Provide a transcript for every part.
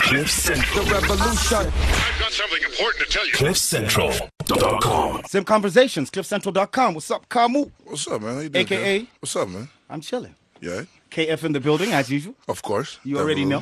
The revolution. I've got something important to tell you. CliffCentral.com. Sim Conversations, CliffCentral.com. What's up, Kamu? What's up, man? How you doing? AKA? Joe? What's up, man? I'm chilling. Yeah, KF in the building, as usual. of course. You already know.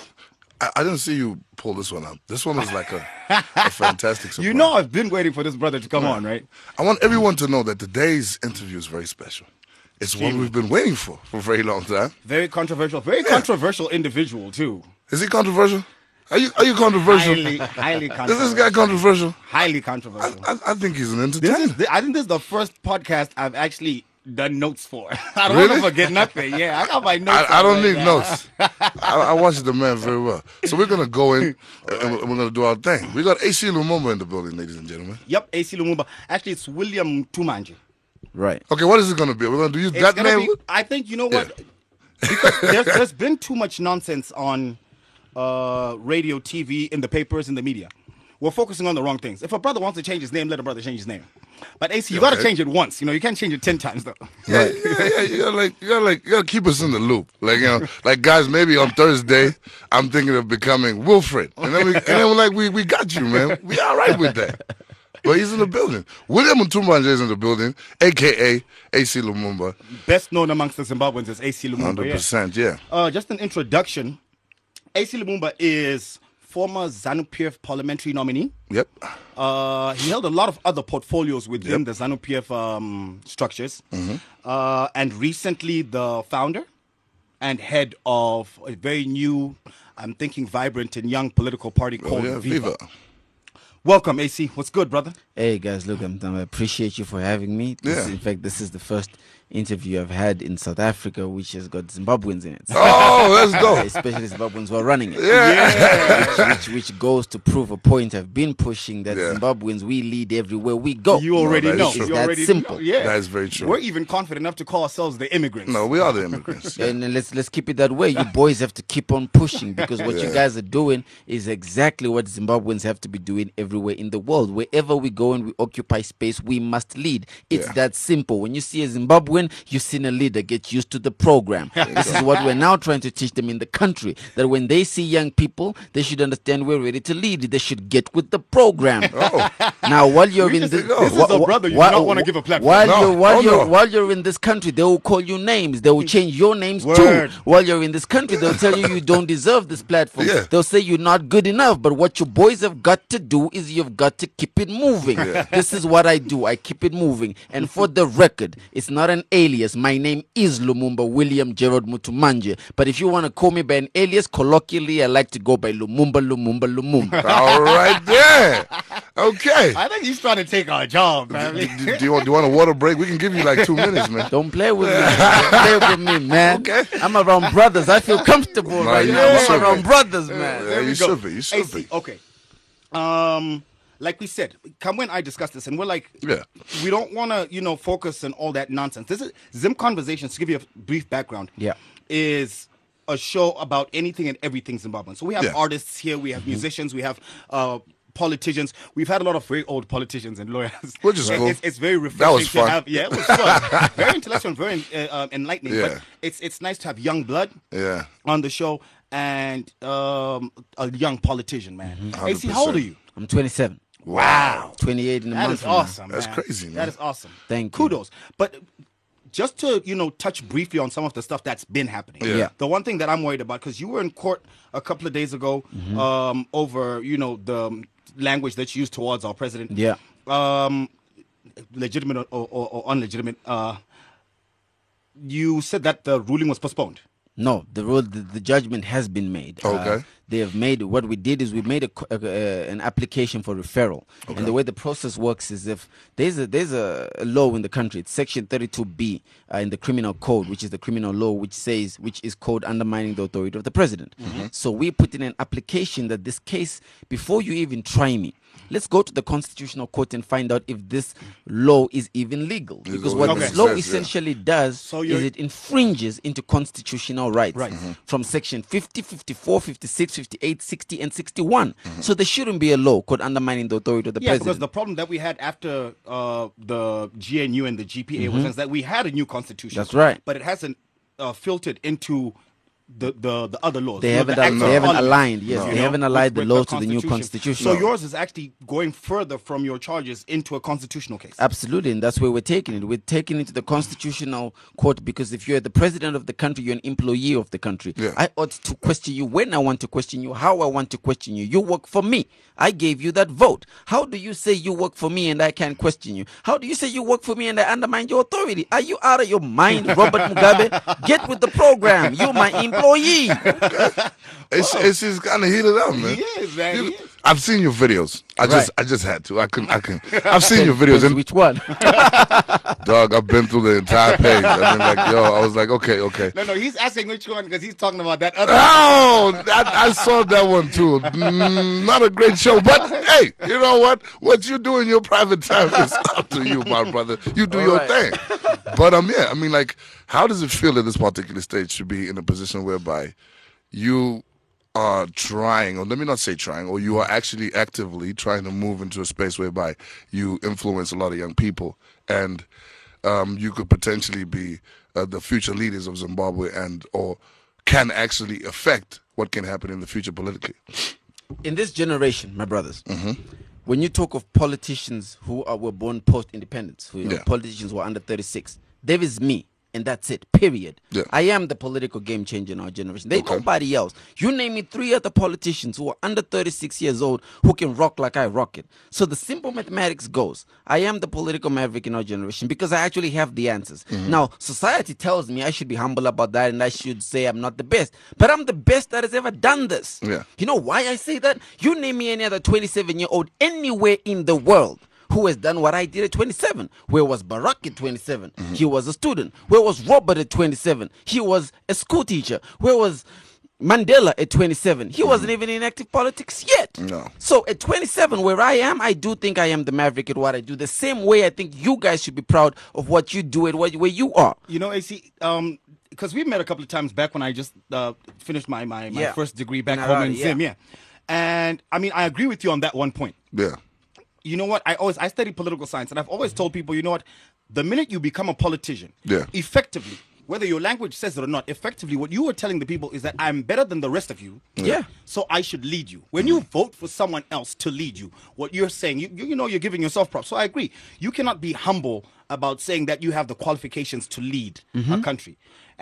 I didn't see you pull this one up. This one was like a fantastic surprise. You know I've been waiting for this brother to come on, right? I want everyone to know that today's interview is very special. It's one we've been waiting for a very long time. Very controversial. Very controversial individual, too. Is he controversial? Are you controversial? Highly Is controversial. this guy controversial? Highly controversial. I think he's an entertainer. I think this is the first podcast I've actually done notes for. I don't Really? want to forget nothing. Yeah, I got my notes. I don't right need now. notes. I watch the man very well. So we're going to go in and we're going to do our thing. We got AC Lumumba in the building, ladies and gentlemen. Yep, AC Lumumba. Actually, it's William Tumanje. Right. Okay, what is it going to be? We're going to use It's that gonna name? be, I think, you know what? Because there's been too much nonsense on radio, TV, in the papers, in the media. We're focusing on the wrong things. If a brother wants to change his name, let a brother change his name. But AC, you got to Okay. change it once. You know, you can't change it 10 times though. Yeah. You gotta keep us in the loop. Like guys, maybe on Thursday, I'm thinking of becoming Wilfred. And then we're like, we got you, man. We all right with that. But he's in the building. William Mtumbanje is in the building, aka AC Lumumba. Best known amongst the Zimbabweans is AC Lumumba. 100%, yeah. Just an introduction. AC Lumumba is former ZANU-PF parliamentary nominee. Yep. He held a lot of other portfolios within the ZANU-PF structures. And recently the founder and head of a very new, I'm thinking vibrant and young political party called Viva. Welcome, AC. What's good, brother? Hey guys, look, I appreciate you for having me. Yeah. In fact, this is the first interview I've had in South Africa which has got Zimbabweans in it. Oh, let's go. Especially Zimbabweans who are running it. Yeah. Which goes to prove a point I've been pushing, that Yeah. Zimbabweans, we lead everywhere we go. You already that is know. true. It's You that already simple. know. Yeah. That is very true. We're even confident enough to call ourselves the immigrants. No, we are the immigrants. And let's keep it that way. You boys have to keep on pushing, because what you Yeah. guys are doing is exactly what Zimbabweans have to be doing everywhere in the world. Wherever we go and we occupy space, we must lead. It's Yeah. that simple. When you see a Zimbabwean, you've seen a leader. Get used to the program. This is what we're now trying to teach them in the country, that when they see young people, they should understand we're ready to lead. They should get with the program. Oh, Now, while you're in This this, is a brother you do not want to give a platform. While you're in this country, they will call you names. They will change your names Word. too. While you're in this country, they'll tell you don't deserve this platform. Yeah. They'll say you're not good enough. But what you boys have got to do is you've got to keep it moving. This is what I do. I keep it moving. And for the record, it's not an alias. My name is Lumumba William Gerald Mutumanje. But if you want to call me by an alias, colloquially, I like to go by Lumumba. all right there. Okay. I think he's trying to take our job, man. Do you want a water break? We can give you like 2 minutes, man. Don't play with me. Don't play with me, man. Okay. I'm around brothers. I feel comfortable right you now. should I'm around be. brothers, man. Yeah, you should be. You should AC, be. okay. Like we said, Kamwe and I discussed this, and we're like, Yeah. we don't want to, focus on all that nonsense. This is Zim Conversations, to give you a brief background, Yeah. is a show about anything and everything Zimbabwean. So we have Yeah. artists here, we have musicians, we have politicians. We've had a lot of very old politicians and lawyers. Which is cool. It's very refreshing was fun. to have. Yeah, it was fun. Very intellectual and very enlightening. Yeah. But it's nice to have young blood Yeah. on the show and a young politician, man. AC, how old are you? I'm 27. Wow. 28 in a That month. is awesome. That's man. crazy, man. That is awesome. Thank you. Kudos. But just to touch briefly on some of the stuff that's been happening. Yeah. The one thing that I'm worried about, because you were in court a couple of days ago over the language that you used towards our president. Yeah. Legitimate or unlegitimate. You said that the ruling was postponed. No, the judgment has been made. Okay. They have made, what we did is we made an application for referral. And the way the process works is, if there's a law in the country, it's section 32B in the criminal code, which is the criminal law, which is called undermining the authority of the president. So we put in an application that this case, before you even try me, let's go to the Constitutional Court and find out if this law is even legal. Because what this law essentially does is it infringes into constitutional rights. Right. From section 50, 54, 56, 58, 60, and 61. So there shouldn't be a law called undermining the authority of the president. Because the problem that we had after the GNU and the GPA was that we had a new constitution. That's right. But it hasn't filtered into the other laws. They You know, haven't the acts of they haven't parliament, aligned. Yes, you they know, haven't aligned the with laws to the new constitution. So yours is actually going further from your charges into a constitutional case. Absolutely, and that's where we're taking it. We're taking it to the constitutional court because if you're the president of the country, you're an employee of the country. Yeah. I ought to question you when I want to question you, how I want to question you. You work for me. I gave you that vote. How do you say you work for me and I can't question you? How do you say you work for me and I undermine your authority? Are you out of your mind, Robert Mugabe? Get with the program. You're my employee. It's just kind of heated up, man. He is, man. He is. I've seen your videos. I just had to. I can. I've seen your videos, Depends and which one? dog, I've been through the entire page. I've been like, I was like, okay. No, he's asking which one because he's talking about that other. Oh, I saw that one too. Not a great show, but hey, you know what? What you do in your private time is up to you, my brother. You do your thing. But yeah, I mean, like, how does it feel at this particular stage to be in a position whereby you are trying, or let me not say trying, or you are actually actively trying to move into a space whereby you influence a lot of young people, and you could potentially be the future leaders of Zimbabwe, and or can actually affect what can happen in the future politically? In this generation, my brothers, when you talk of politicians who were born post-independence, politicians who are under 36, there is me. And that's it, period. Yeah. I am the political game changer in our generation. There's nobody else. You name me 3 other politicians who are under 36 years old who can rock like I rock it. So the simple mathematics goes, I am the political maverick in our generation because I actually have the answers. Now, society tells me I should be humble about that and I should say I'm not the best. But I'm the best that has ever done this. Yeah. You know why I say that? You name me any other 27-year-old anywhere in the world who has done what I did at 27. Where was Barack at 27? He was a student. Where was Robert at 27? He was a school teacher. Where was Mandela at 27? He wasn't even in active politics yet. No. So at 27, where I am, I do think I am the maverick at what I do. The same way I think you guys should be proud of what you do at where you are. You know, AC, because we met a couple of times back when I just finished my first degree back home in Zim, And I mean, I agree with you on that one point. Yeah. You know what? I study political science, and I've always told people, you know what? The minute you become a politician, effectively, whether your language says it or not, effectively, what you are telling the people is that I'm better than the rest of you. Yeah. So I should lead you. When you vote for someone else to lead you, what you're saying, you know, you're giving yourself props. So I agree. You cannot be humble about saying that you have the qualifications to lead a country.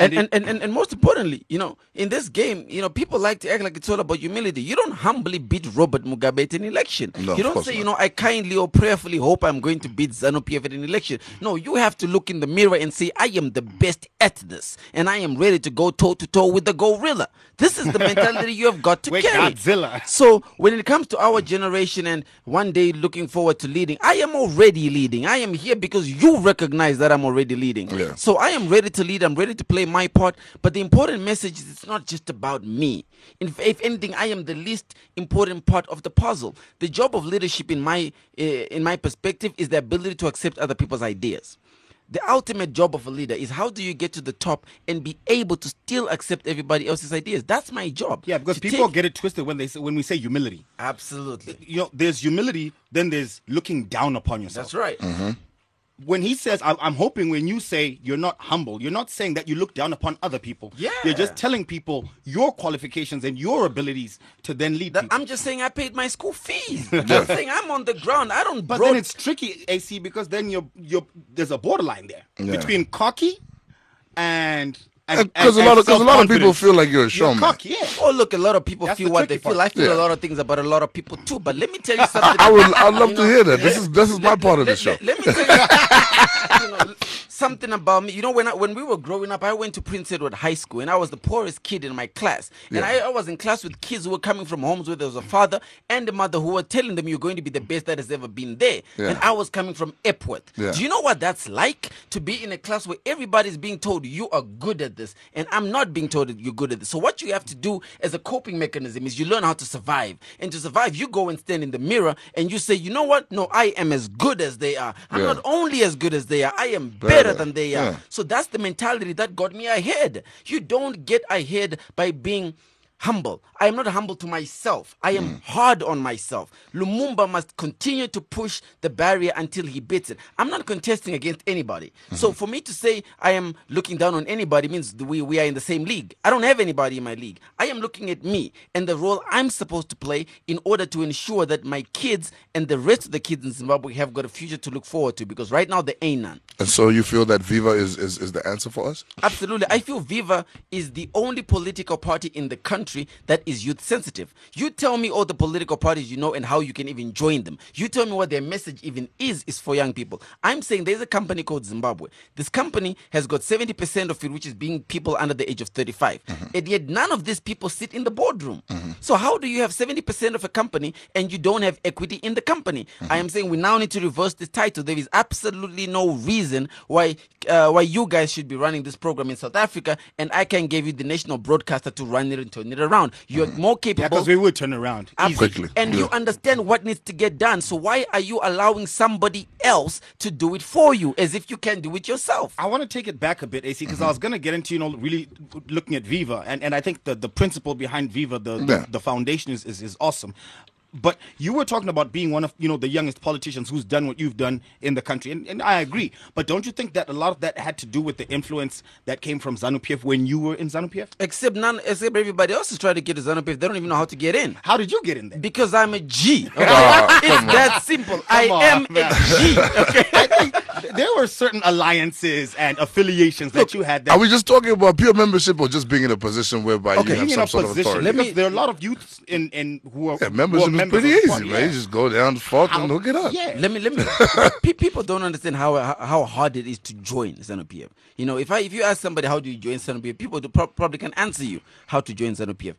And most importantly, you know, in this game, you know, people like to act like it's all about humility. You don't humbly beat Robert Mugabe at an election. No, you don't say, you know, I kindly or prayerfully hope I'm going to beat ZANU-PF at an election. No, you have to look in the mirror and say, I am the best at this, and I am ready to go toe-to-toe with the gorilla. This is the mentality you have got to carry. Godzilla. So when it comes to our generation and one day looking forward to leading, I am already leading. I am here because you recognize that I'm already leading. Yeah. So I am ready to lead. I'm ready to play my part. But the important message is it's not just about me. If anything, I am the least important part of the puzzle. The job of leadership in my perspective is the ability to accept other people's ideas. The ultimate job of a leader is how do you get to the top and be able to still accept everybody else's ideas. That's my job. Yeah, because people get it twisted when we say humility. Absolutely. You know, there's humility, then there's looking down upon yourself. That's right. When he says, I'm hoping when you say you're not humble, you're not saying that you look down upon other people. Yeah. You're just telling people your qualifications and your abilities to then lead people. I'm just saying I paid my school fees. I'm saying I'm on the ground. I don't. But then it's tricky, AC, because then there's a borderline there between cocky and Because a lot of people feel like you're a showman. Cocky, yeah. Oh, look, a lot of people That's feel the what they tricky feel. part. I feel Yeah. a lot of things about a lot of people too. But let me tell you something. I'd love to hear that. This is my part of the show. Let me tell you, you know, something about me. You know, when we were growing up, I went to Prince Edward High School, and I was the poorest kid in my class. And I was in class with kids who were coming from homes where there was a father and a mother who were telling them you're going to be the best that has ever been there. Yeah. And I was coming from Epworth. Yeah. Do you know what that's like? To be in a class where everybody's being told you are good at this, and I'm not being told that you're good at this. So what you have to do as a coping mechanism is you learn how to survive. And to survive, you go and stand in the mirror and you say, you know what? No, I am as good as they are. I'm Yeah. not only as good as they are, I am better than they are. Yeah. So that's the mentality that got me ahead. You don't get ahead by being humble. I am not humble to myself. I am hard on myself. Lumumba must continue to push the barrier until he beats it. I'm not contesting against anybody. So for me to say I am looking down on anybody means we are in the same league. I don't have anybody in my league. I am looking at me and the role I'm supposed to play in order to ensure that my kids and the rest of the kids in Zimbabwe have got a future to look forward to, because right now there ain't none. And so you feel that Viva is the answer for us? Absolutely. I feel Viva is the only political party in the country that is youth sensitive. You tell me all the political parties you know and how you can even join them. You tell me what their message even is for young people. I'm saying there's a company called Zimbabwe. This company has got 70% of it, which is being people under the age of 35. And yet none of these people sit in the boardroom. So how do you have 70% of a company and you don't have equity in the company? I am saying we now need to reverse this title. There is absolutely no reason why you guys should be running this program in South Africa, and I can give you the national broadcaster to run it and turn it around. You're more capable. Yeah, because we would turn around. Quickly. And you understand what needs to get done. So why are you allowing somebody else to do it for you as if you can do it yourself? I want to take it back a bit, AC, because I was going to get into, really looking at Viva. And I think the principle behind Viva, the foundation is awesome. But you were talking about being one of, the youngest politicians who's done what you've done in the country. And I agree. But don't you think that a lot of that had to do with the influence that came from ZANU-PF when you were in ZANU-PF? Except everybody else is trying to get to ZANU-PF. They don't even know how to get in. How did you get in there? Because I'm a G. Okay? It's that simple. I am a G. Okay? I think there were certain alliances and affiliations that you had. That Are we just talking about pure membership or just being in a position whereby you have some sort of authority? Because there are a lot of youths who are membership is pretty easy, man. You just go down, fought, and hook it up. Yeah. Let me. People don't understand how hard it is to join ZANU-PF. If you ask somebody how do you join ZANU-PF, people probably can answer you how to join ZANU-PF.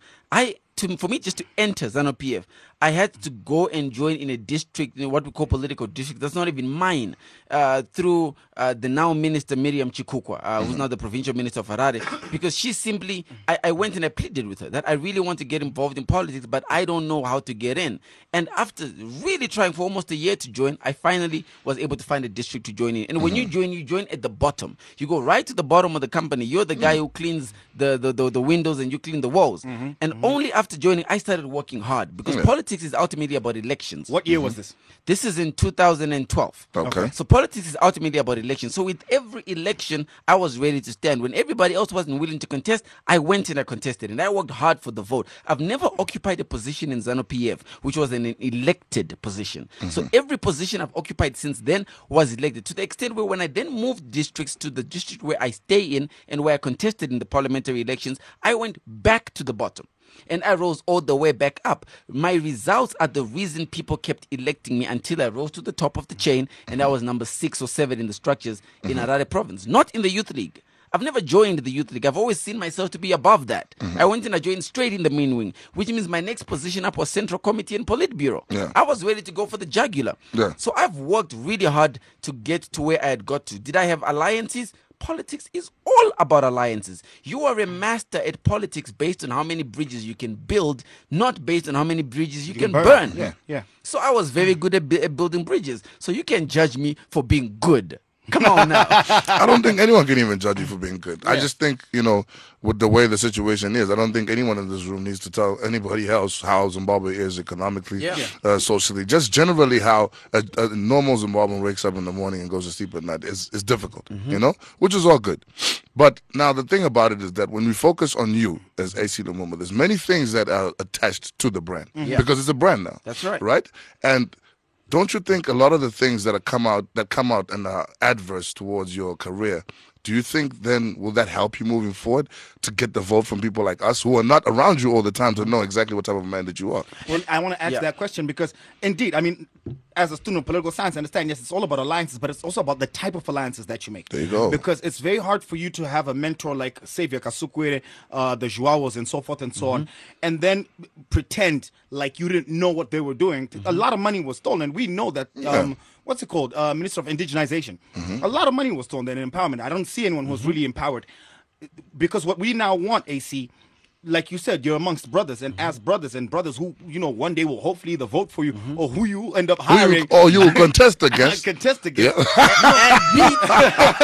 For me, just to enter ZANU-PF, I had to go and join in a district, what we call political district. That's not even mine. Through the now Minister Miriam Chikukwa, who's now the provincial minister of Harare, because she simply, I went and I pleaded with her that I really want to get involved in politics, but I don't know how to get in. And after really trying for almost a year to join, I finally was able to find a district to join in. And when you join at the bottom. You go right to the bottom of the company. You're the guy who cleans the windows and you clean the walls. And only after joining, I started working hard, because politics is ultimately about elections. What year was this? This is in 2012. Okay. So politics is ultimately about elections. So with every election, I was ready to stand. When everybody else wasn't willing to contest, I went and I contested, and I worked hard for the vote. I've never occupied a position in ZANU-PF which was an elected position. So every position I've occupied since then was elected, to the extent where when I then moved districts to the district where I stay in and where I contested in the parliamentary elections, I went back to the bottom. And I rose all the way back up. My results are the reason people kept electing me until I rose to the top of the chain, and I was number 6 or 7 in the structures in Harare province, not in the youth league. I've never joined the youth league. I've always seen myself to be above that. I went and I joined straight in the main wing, which means my next position up was Central Committee and Politburo. I was ready to go for the jugular. So I've worked really hard to get to where I had got to. Did I have alliances? Politics is all about alliances. You are a master at politics based on how many bridges you can build, not based on how many bridges you can burn. Yeah. So I was very good at building bridges. So you can judge me for being good. Come on now. I don't think anyone can even judge you for being good. I just think, with the way the situation is, I don't think anyone in this room needs to tell anybody else how Zimbabwe is economically, socially. Just generally how a normal Zimbabwean wakes up in the morning and goes to sleep at night is difficult, which is all good. But now the thing about it is that when we focus on you as AC Lumumba, there's many things that are attached to the brand because it's a brand now. That's right. Right? And don't you think a lot of the things that come out and are adverse towards your career, do you think then will that help you moving forward to get the vote from people like us who are not around you all the time to know exactly what type of man that you are? Well, I want to answer that question because, indeed, as a student of political science, I understand, yes, it's all about alliances, but it's also about the type of alliances that you make. There you go. Because it's very hard for you to have a mentor like Xavier Kasukwere, the Joaos, and so forth and so on, and then pretend like you didn't know what they were doing. A lot of money was stolen. We know that. What's it called? Minister of Indigenization. A lot of money was stolen in empowerment. I don't see anyone who's really empowered. Because what we now want, AC, like you said, you're amongst brothers, and as brothers who, one day will hopefully either vote for you or who you end up hiring. Or you will contest against. You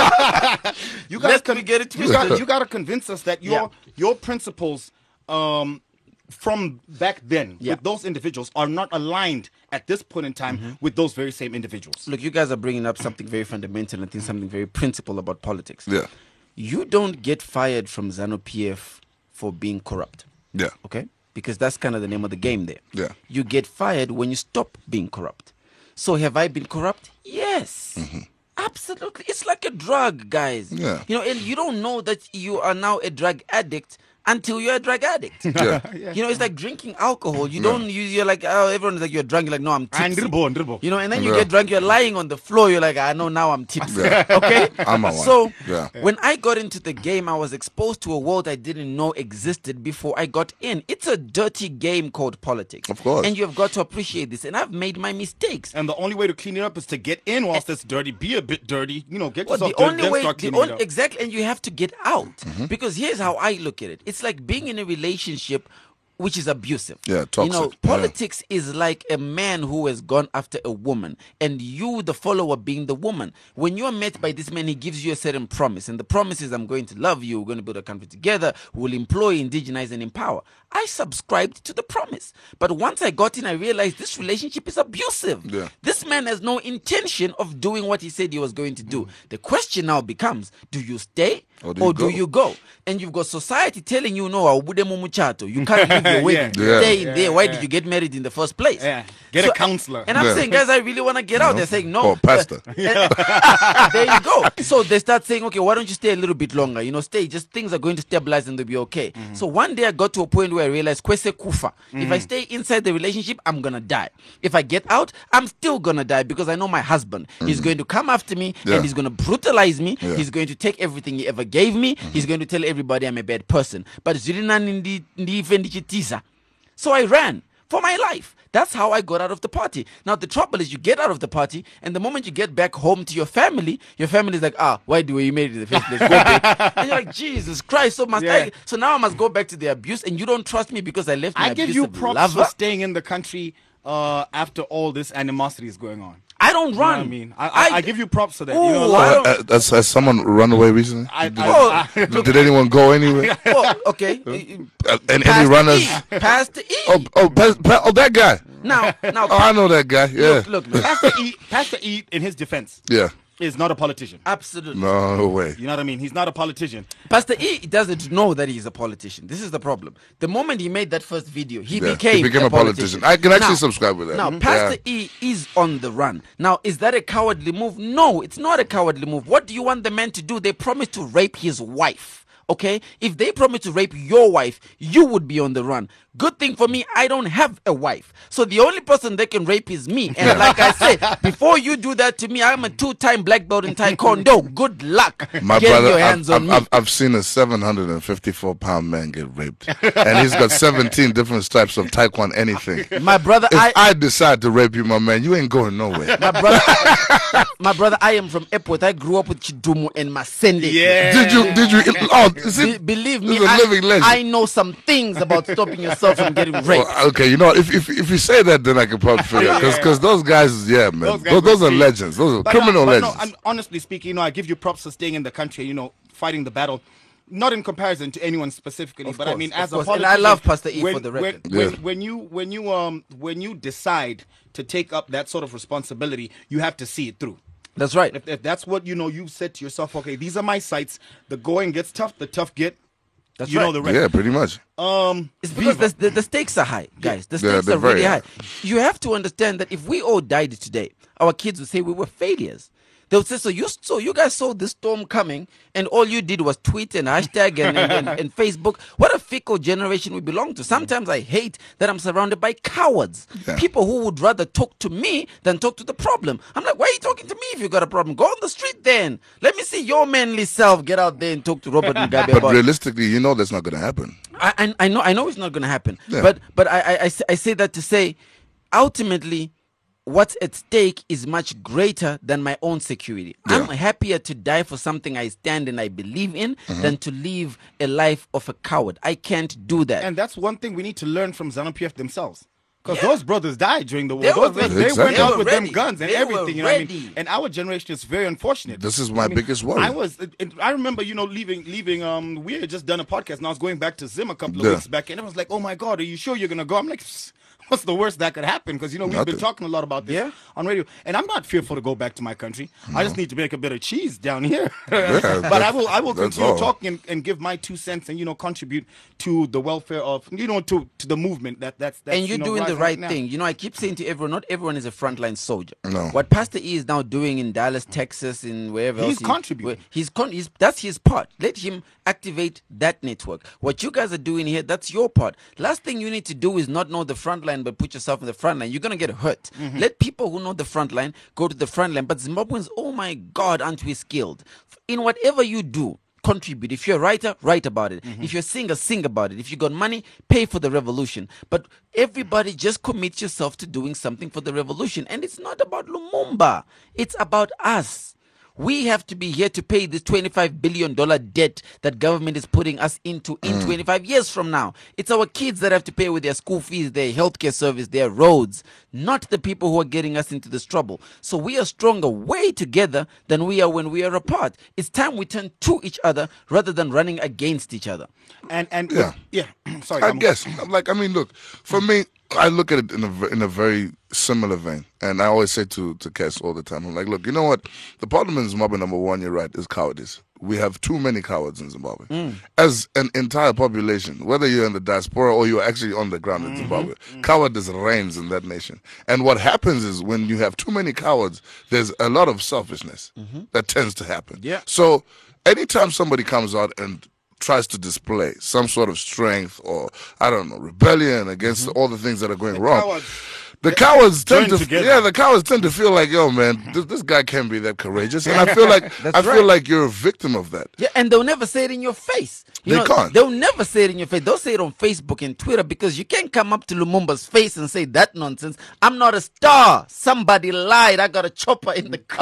got to convince us that your principles from back then Yeah. with those individuals are not aligned at this point in time with those very same individuals. Look, you guys are bringing up something very fundamental. I think something very principle about politics. Yeah. You don't get fired from ZANU-PF for being corrupt. Yeah. Okay? Because that's kind of the name of the game there. Yeah. You get fired when you stop being corrupt. So have I been corrupt? Yes. Absolutely. It's like a drug, guys. Yeah. You know, and you don't know that you are now a drug addict until you're a drug addict. Yeah. You know, it's like drinking alcohol. You don't, you're like, oh, everyone's like, you're drunk. You're like, no, I'm tipsy. Ndirbo. You know, and then you Yeah. get drunk, you're lying on the floor. You're like, I know now I'm tipsy. Yeah. Okay? I'm a one. So, Yeah. when I got into the game, I was exposed to a world I didn't know existed before I got in. It's a dirty game called politics. Of course. And you've got to appreciate this. And I've made my mistakes. And the only way to clean it up is to get in whilst it's dirty, be a bit dirty, you know, get Well, yourself the dirty, only then way, start cleaning it up. exactly, and you have to get out. Mm-hmm. Because here's how I look at it. It's like being in a relationship which is abusive. Yeah, You know, toxic. Yeah. politics is like a man who has gone after a woman, and you, the follower, being the woman. When you are met by this man, he gives you a certain promise, and the promise is, I'm going to love you, we're going to build a country together, we'll employ, indigenize, and empower. I subscribed to the promise. But once I got in, I realized this relationship is abusive. Yeah. This man has no intention of doing what he said he was going to do. The question now becomes, do you stay Or or do do you you go? And you've got society telling you, no, you can't leave your wedding. Yeah. Stay in there. Why yeah. did you get married in the first place? Yeah. Get a counselor. And I'm Yeah. saying, guys, I really want to get out. They're saying, no. Or pastor. There you go. So they start saying, okay, why don't you stay a little bit longer? You know, stay. Just things are going to stabilize and they'll be okay. So one day I got to a point where I realized, kwese kufa. If I stay inside the relationship, I'm going to die. If I get out, I'm still going to die because I know my husband. He's going to come after me Yeah. and he's going to brutalize me. Yeah. He's going to take everything he ever gave me. He's going to tell everybody I'm a bad person. But so I ran for my life. That's how I got out of the party. Now, the trouble is you get out of the party, and the moment you get back home to your family is like, why do you made it in the first place? Go back. And you're like, Jesus Christ, so so now I must go back to the abuse, and you don't trust me because I left my I give you abusive props lover? for staying in the country after all this animosity is going on. I don't You know run. what I mean? I give you props for that. You know, Ooh, like, I don't- Has someone run away recently? Did anyone go anywhere? Oh, okay. Any Pastor runners? E. Pastor E. Oh, that guy. Now, Oh, I know that guy. Yeah. look. Pastor E, in his defense, Yeah. is not a politician. Absolutely. No way. You know what I mean? He's not a politician. Pastor E doesn't know that he's a politician. This is the problem. The moment he made that first video, he Yeah, became a politician. I can actually subscribe with that. Now, Pastor E is on the run. Now, is that a cowardly move? No, it's not a cowardly move. What do you want the man to do? They promised to rape his wife. Okay? If they promise to rape your wife, you would be on the run. Good thing for me, I don't have a wife. So the only person that can rape is me. And like I said, before you do that to me, I'm a 2-time black belt in Taekwondo. Good luck My getting brother, your hands on me. I've seen a 754-pound man get raped, and he's got 17 different stripes of Taekwondo anything. My brother, If I decide to rape you, my man, you ain't going nowhere. my brother, I am from Epworth. I grew up with Chidumu and Masende. Yeah. Did you? Oh, is it? Believe This me, is a living legend. I know some things about stopping yourself from getting raped. Well, okay, you know what? If you say that, then I can probably figure out because those guys, yeah, man, Those guys those were are free. legends. Those are But criminal no, legends. and honestly speaking, you know, I give you props for staying in the country, you know, fighting the battle. Not in comparison to anyone specifically, but I mean, as a course. politician, And I love Pastor E for the record. When you decide to take up that sort of responsibility, you have to see it through. That's right. If that's what you know, you've said to yourself, okay, these are my sights. The going gets tough, the tough get. That's you know right. the rest. Yeah, pretty much. It's because the stakes are high, guys. The Yeah, stakes they're are really very high. high. You have to understand that if we all died today, our kids would say we were failures. They would say, so you guys saw this storm coming, and all you did was tweet and hashtag and Facebook. What a fickle generation we belong to. Sometimes I hate that I'm surrounded by cowards. Yeah. People who would rather talk to me than talk to the problem. I'm like, why are you talking to me if you got a problem? Go on the street then. Let me see your manly self. Get out there and talk to Robert Mugabe But about it. realistically, you know that's not going to happen. I know it's not going to happen. Yeah. But I say that to say, ultimately, what's at stake is much greater than my own security. Yeah. I'm happier to die for something I stand and I believe in than to live a life of a coward. I can't do that. And that's one thing we need to learn from ZANU-PF themselves. Because those brothers died during the war. They were Those- ready. they Exactly. went They out were with ready. them guns and They were everything. You know what I mean? ready. And our generation is very unfortunate. This is my biggest worry. I remember, leaving. We had just done a podcast, and I was going back to Zim a couple of Yeah. weeks back, and everyone's like, "Oh my God, are you sure you're gonna go?" I'm like, "Psst, what's the worst that could happen?" Because we've Nothing. been talking a lot about this Yeah. on radio, and I'm not fearful to go back to my country. I just need to make a bit of cheese down here. Yeah, but I will that's continue all. talking and give my 2 cents and contribute to the welfare of to the movement that's And you're doing the rising right now. thing. I keep saying to everyone, not everyone is a frontline soldier. No. What Pastor E is now doing in Dallas, Texas, in wherever He's else, contributing. That's his part. Let him activate that network. What you guys are doing here, that's your part. Last thing you need to do is not know the front line, but put yourself in the front line. You're gonna get hurt. Let people who know the front line go to the front line. But Zimbabweans, oh my God, aren't we skilled? In whatever you do, contribute. If you're a writer, write about it. If you're a singer, sing about it. If you got money, pay for the revolution. But everybody just commit yourself to doing something for the revolution. And it's not about Lumumba. It's about us. We have to be here to pay this $25 billion debt that government is putting us into in 25 years from now. It's our kids that have to pay with their school fees, their healthcare service, their roads, not the people who are getting us into this trouble. So we are stronger way together than we are when we are apart. It's time we turn to each other rather than running against each other. And Yeah. Sorry, I guess. Look, for me, I look at it in a very similar vein. And I always say to Kes all the time, I'm like, look, you know what? The problem in Zimbabwe, number one, you're right, is cowardice. We have too many cowards in Zimbabwe. As an entire population, whether you're in the diaspora or you're actually on the ground in Zimbabwe, cowardice reigns in that nation. And what happens is when you have too many cowards, there's a lot of selfishness that tends to happen. Yeah. So anytime somebody comes out and tries to display some sort of strength or, I don't know, rebellion against all the things that are going wrong. cowards, The cowards tend join to, together. the cowards tend to feel like, yo, man, this guy can't be that courageous, and I feel like That's feel right. like you're a victim of that. Yeah, and they'll never say it in your face. They can't. They'll never say it in your face. They'll say it on Facebook and Twitter because you can't come up to Lumumba's face and say that nonsense. I'm not a star. Somebody lied. I got a chopper in the car.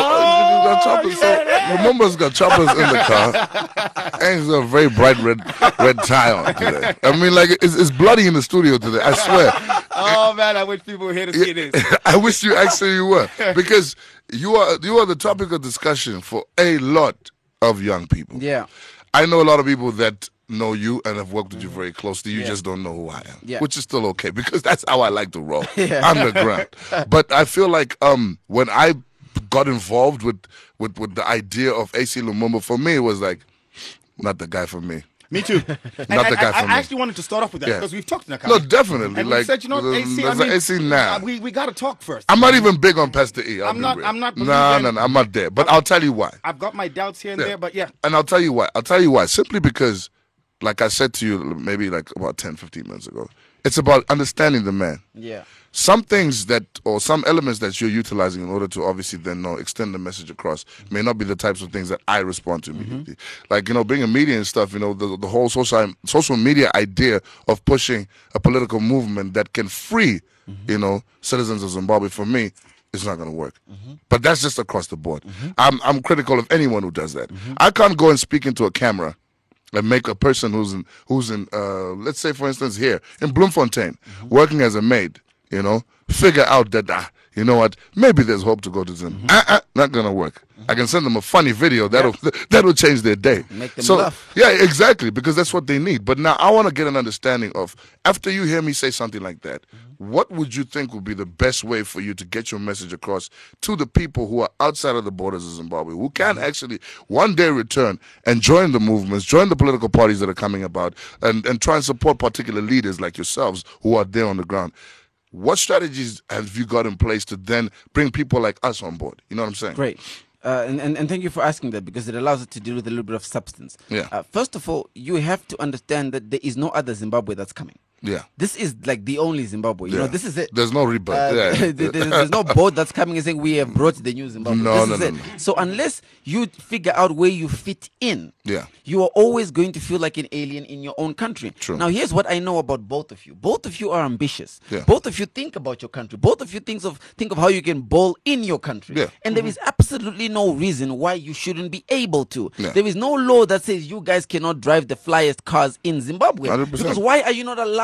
Oh, you got choppers. Lumumba's got choppers in the car, and he's got a very bright red tie on today. I mean, like it's bloody in the studio today. I swear. Oh man, I wish people were here to see this. I wish you actually were, because you are the topic of discussion for a lot of young people. Yeah. I know a lot of people that know you and have worked with you very closely. You just don't know who I am, Yeah. which is still okay because that's how I like to roll underground. But I feel like when I got involved with the idea of AC Lumumba, for me it was like not the guy for me. Me too. Not the guy I for me. actually wanted to start off with that Yeah. because we've talked in a No, definitely. And like we said, AC, there's an AC now. we got to talk first. I'm not even big on Pastor E. I'm not No, believing- I'm not there. But I'll tell you why. I've got my doubts here and there, but yeah. And I'll tell you why. Simply because, like I said to you maybe like about 10, 15 minutes ago, it's about understanding the man. Yeah. Some things or some elements that you're utilizing in order to obviously then extend the message across may not be the types of things that I respond to immediately. Like, being a media and stuff, the whole social media idea of pushing a political movement that can free, citizens of Zimbabwe, for me, it's not going to work. But that's just across the board. I'm critical of anyone who does that. I can't go and speak into a camera and make a person who's in let's say for instance here in Bloemfontein working as a maid, figure out that you know what, maybe there's hope to go to Zim. Not gonna work. I can send them a funny video that'll change their day. Make them laugh. Yeah, exactly, because that's what they need. But now I want to get an understanding of, after you hear me say something like that, what would you think would be the best way for you to get your message across to the people who are outside of the borders of Zimbabwe, who can actually one day return and join the movements, join the political parties that are coming about, and try and support particular leaders like yourselves who are there on the ground? What strategies have you got in place to then bring people like us on board? You know what I'm saying? Great. And thank you for asking that, because it allows us to deal with a little bit of substance. Yeah. First of all, you have to understand that there is no other Zimbabwe that's coming. Yeah. This is like the only Zimbabwe. You know, Yeah. this is it. There's no rebirth. There's no boat that's coming and saying we have brought the new Zimbabwe. No, This is it. no. So unless you figure out where you fit in, Yeah. you are always going to feel like an alien in your own country. True. Now, here's what I know about both of you. Both of you are ambitious. Yeah. Both of you think about your country. Both of you think of how you can bowl in your country. Yeah. And there is absolutely no reason why you shouldn't be able to. Yeah. There is no law that says you guys cannot drive the flyest cars in Zimbabwe. 100%. Because why are you not allowed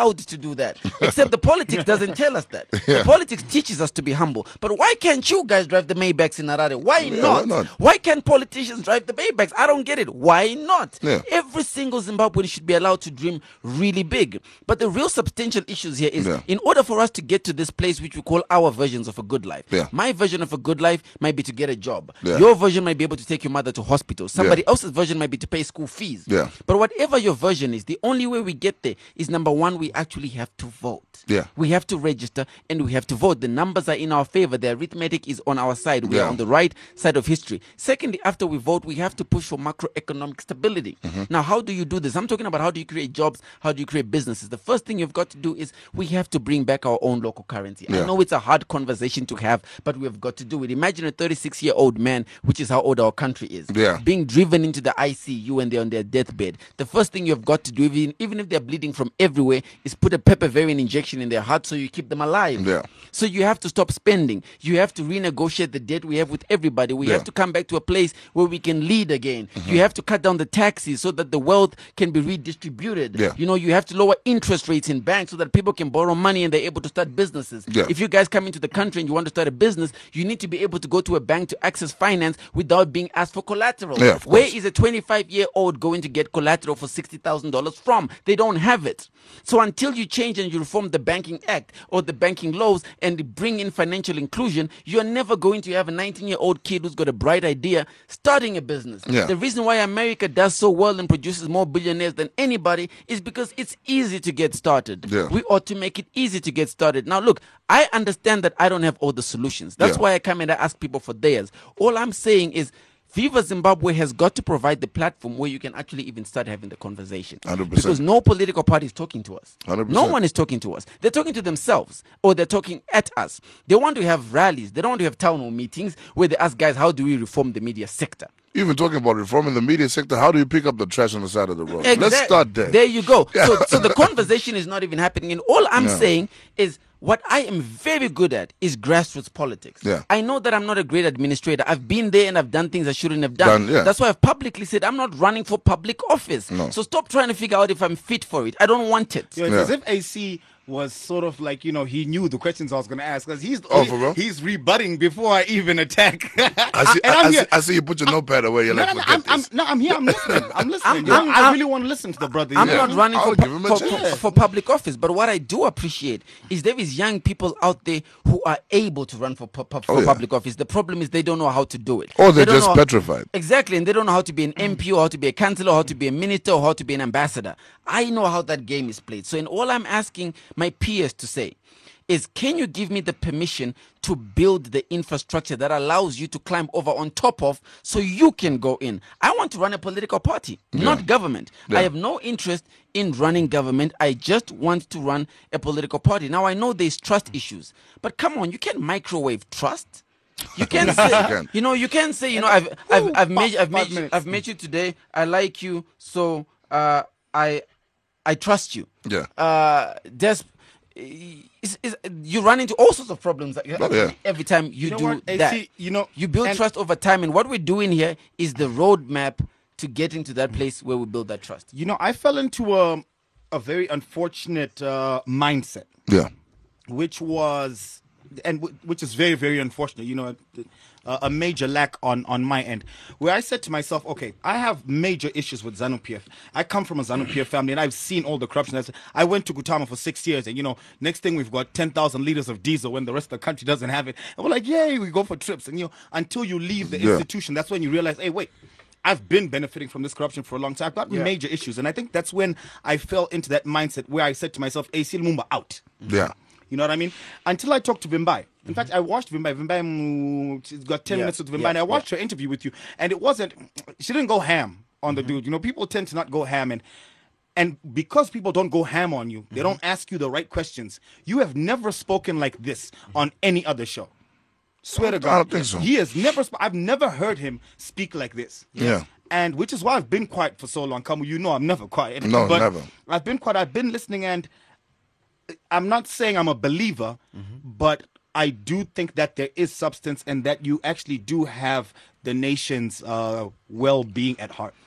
allowed to do that. Except the politics doesn't tell us that. The politics teaches us to be humble. But why can't you guys drive the Maybachs in Harare? Why not? Why not? Why can't politicians drive the Maybachs? I don't get it. Why not? Yeah. Every single Zimbabwean should be allowed to dream really big. But the real substantial issues here is in order for us to get to this place which we call our versions of a good life. My version of a good life might be to get a job. Your version might be able to take your mother to hospital. Somebody else's version might be to pay school fees. But whatever your version is, the only way we get there is number one, we actually have to vote. We have to register and we have to vote. The numbers are in our favor. The arithmetic is on our side. We are on the right side of history. Secondly, after we vote, we have to push for macroeconomic stability. Now, how do you do this? I'm talking about how do you create jobs? How do you create businesses? The first thing you've got to do is we have to bring back our own local currency. I know it's a hard conversation to have, but we've got to do it. Imagine a 36-year-old man, which is how old our country is, being driven into the ICU and they're on their deathbed. The first thing you've got to do, even if they're bleeding from everywhere, is put a pepper variant injection in their heart so you keep them alive. So you have to stop spending. You have to renegotiate the debt we have with everybody. We have to come back to a place where we can lead again. You have to cut down the taxes so that the wealth can be redistributed. You know, you have to lower interest rates in banks so that people can borrow money and they're able to start businesses. If you guys come into the country and you want to start a business, you need to be able to go to a bank to access finance without being asked for collateral. Where is a 25-year-old going to get collateral for $60,000 from? They don't have it. So until you change and you reform the Banking Act or the banking laws and bring in financial inclusion, you're never going to have a 19-year-old kid who's got a bright idea starting a business. The reason why America does so well and produces more billionaires than anybody is because it's easy to get started. We ought to make it easy to get started. Now, look, I understand that I don't have all the solutions. That's why I come and I ask people for theirs. All I'm saying is Viva Zimbabwe has got to provide the platform where you can actually even start having the conversation. 100%. Because no political party is talking to us. 100%. No one is talking to us. They're talking to themselves or they're talking at us. They want to have rallies. They don't want to have town hall meetings where they ask guys, how do we reform the media sector? Even talking about reforming the media sector, how do you pick up the trash on the side of the road? Let's start there. There you go. So the conversation is not even happening. And all I'm saying is what I am very good at is grassroots politics. I know that I'm not a great administrator. I've been there and I've done things I shouldn't have done. That's why I've publicly said I'm not running for public office. So stop trying to figure out if I'm fit for it. I don't want it. It's as if AC was sort of like, you know, he knew the questions I was going to ask because he's rebutting before I even attack. I see you put your notepad away. You're I'm here. I'm listening. I really want to listen to the brother. I'm not running for public office, but what I do appreciate is there is young people out there who are able to run for public office. The problem is they don't know how to do it. Or they're just petrified. Exactly, and they don't know how to be an MP or how to be a councillor or how to be a minister or how to be an ambassador. I know how that game is played. So in all I'm asking my peers to say is, can you give me the permission to build the infrastructure that allows you to climb over on top of so you can go in? I want to run a political party, not government. I have no interest in running government. I just want to run a political party. Now, I know there's trust issues, but come on, you can't microwave trust. You can say, you can say, I've met you today. I like you, so I trust you. You run into all sorts of problems every time you do that. You build trust over time, and what we're doing here is the roadmap to getting to that place where we build that trust. I fell into a very unfortunate mindset. Which is very, very unfortunate. A major lack on my end, where I said to myself, okay, I have major issues with ZANU-PF. I come from a ZANU-PF family, and I've seen all the corruption. I went to Gutama for 6 years, and next thing we've got 10,000 liters of diesel when the rest of the country doesn't have it. And we're like, yay, we go for trips. And until you leave the institution, that's when you realize, hey, wait, I've been benefiting from this corruption for a long time. I've got major issues, and I think that's when I fell into that mindset where I said to myself, AC Lumumba out. You know what I mean? Until I talked to Vimbai. In fact, I watched Vimbai. Vimbai, she's got 10 minutes with Vimbai, and I watched her interview with you. And she didn't go ham on the dude. People tend to not go ham. And because people don't go ham on you, they don't ask you the right questions. You have never spoken like this on any other show. Swear to God. I don't think so. He has never, I've never heard him speak like this. And which is why I've been quiet for so long. Kamu, I'm never quiet. No, but never. I've been quiet. I've been listening, and I'm not saying I'm a believer, but I do think that there is substance and that you actually do have the nation's well-being at heart.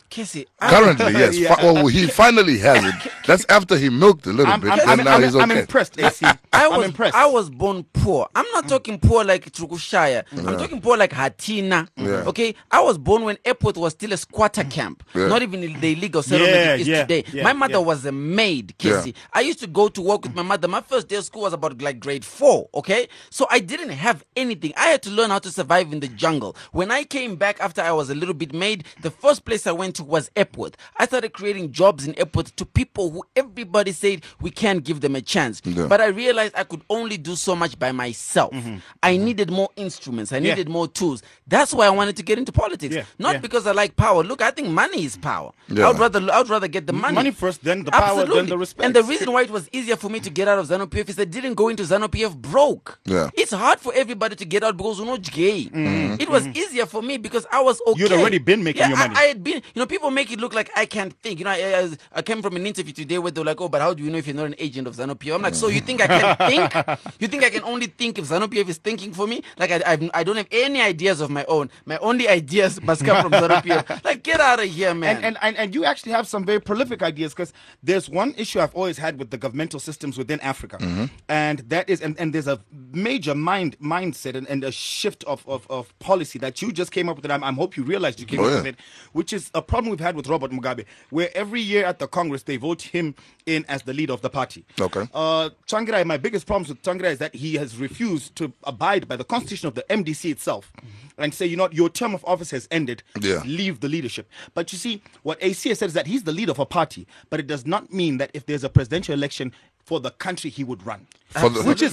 Casey, Currently, yes. Yeah. Well, he finally has it. That's after he milked a little bit, and now he's okay. I'm impressed, AC. I'm impressed. I was born poor. I'm not talking poor like Trukushaya. I'm talking poor like Hatina. Yeah. Okay? I was born when airport was still a squatter camp. Yeah. Not even the illegal settlement it is today. Yeah, my mother yeah. was a maid, Casey. Yeah. I used to go to work with my mother. My first day of school was about like grade 4. Okay? So I didn't have anything. I had to learn how to survive in the jungle. When I came back after I was a little bit made, the first place I went to was airport. I started creating jobs in airport to people who everybody said we can't give them a chance. Yeah. But I realized I could only do so much by myself. I needed more instruments. I needed more tools. That's why I wanted to get into politics. Yeah, Not yeah. because I like power. Look, I think money is power. Yeah. I'd rather get the money. Money first, then the power, Absolutely. then the respect. And the reason why it was easier for me to get out of ZANU-PF is I didn't go into ZANU-PF broke. Yeah. It's hard for everybody to get out because we're not gay. It was easier for me because I was okay. You'd already been making your money. I had been, people make it look like I can't think. I came from an interview today where they're like, oh, but how do you know if you're not an agent of ZANU-PF? I'm like, so you think I can think? You think I can only think if ZANU-PF is thinking for me? Like, I don't have any ideas of my own. My only ideas must come from ZANU-PF. Like, get out of here, man. And you actually have some very prolific ideas, because there's one issue I've always had with the governmental systems within Africa, and that is, and there's a major mindset and a shift of policy that you just came up with. And I hope you realized you came up with it, which is a problem we've had with Robert Mugabe, where every year at the Congress they vote him in as the leader of the party. Okay. Tsvangirai, my biggest problems with Tsvangirai is that he has refused to abide by the constitution of the MDC itself and say, your term of office has ended. Yeah. Leave the leadership. But you see, what AC has said is that he's the leader of a party, but it does not mean that if there's a presidential election for the country, he would run. For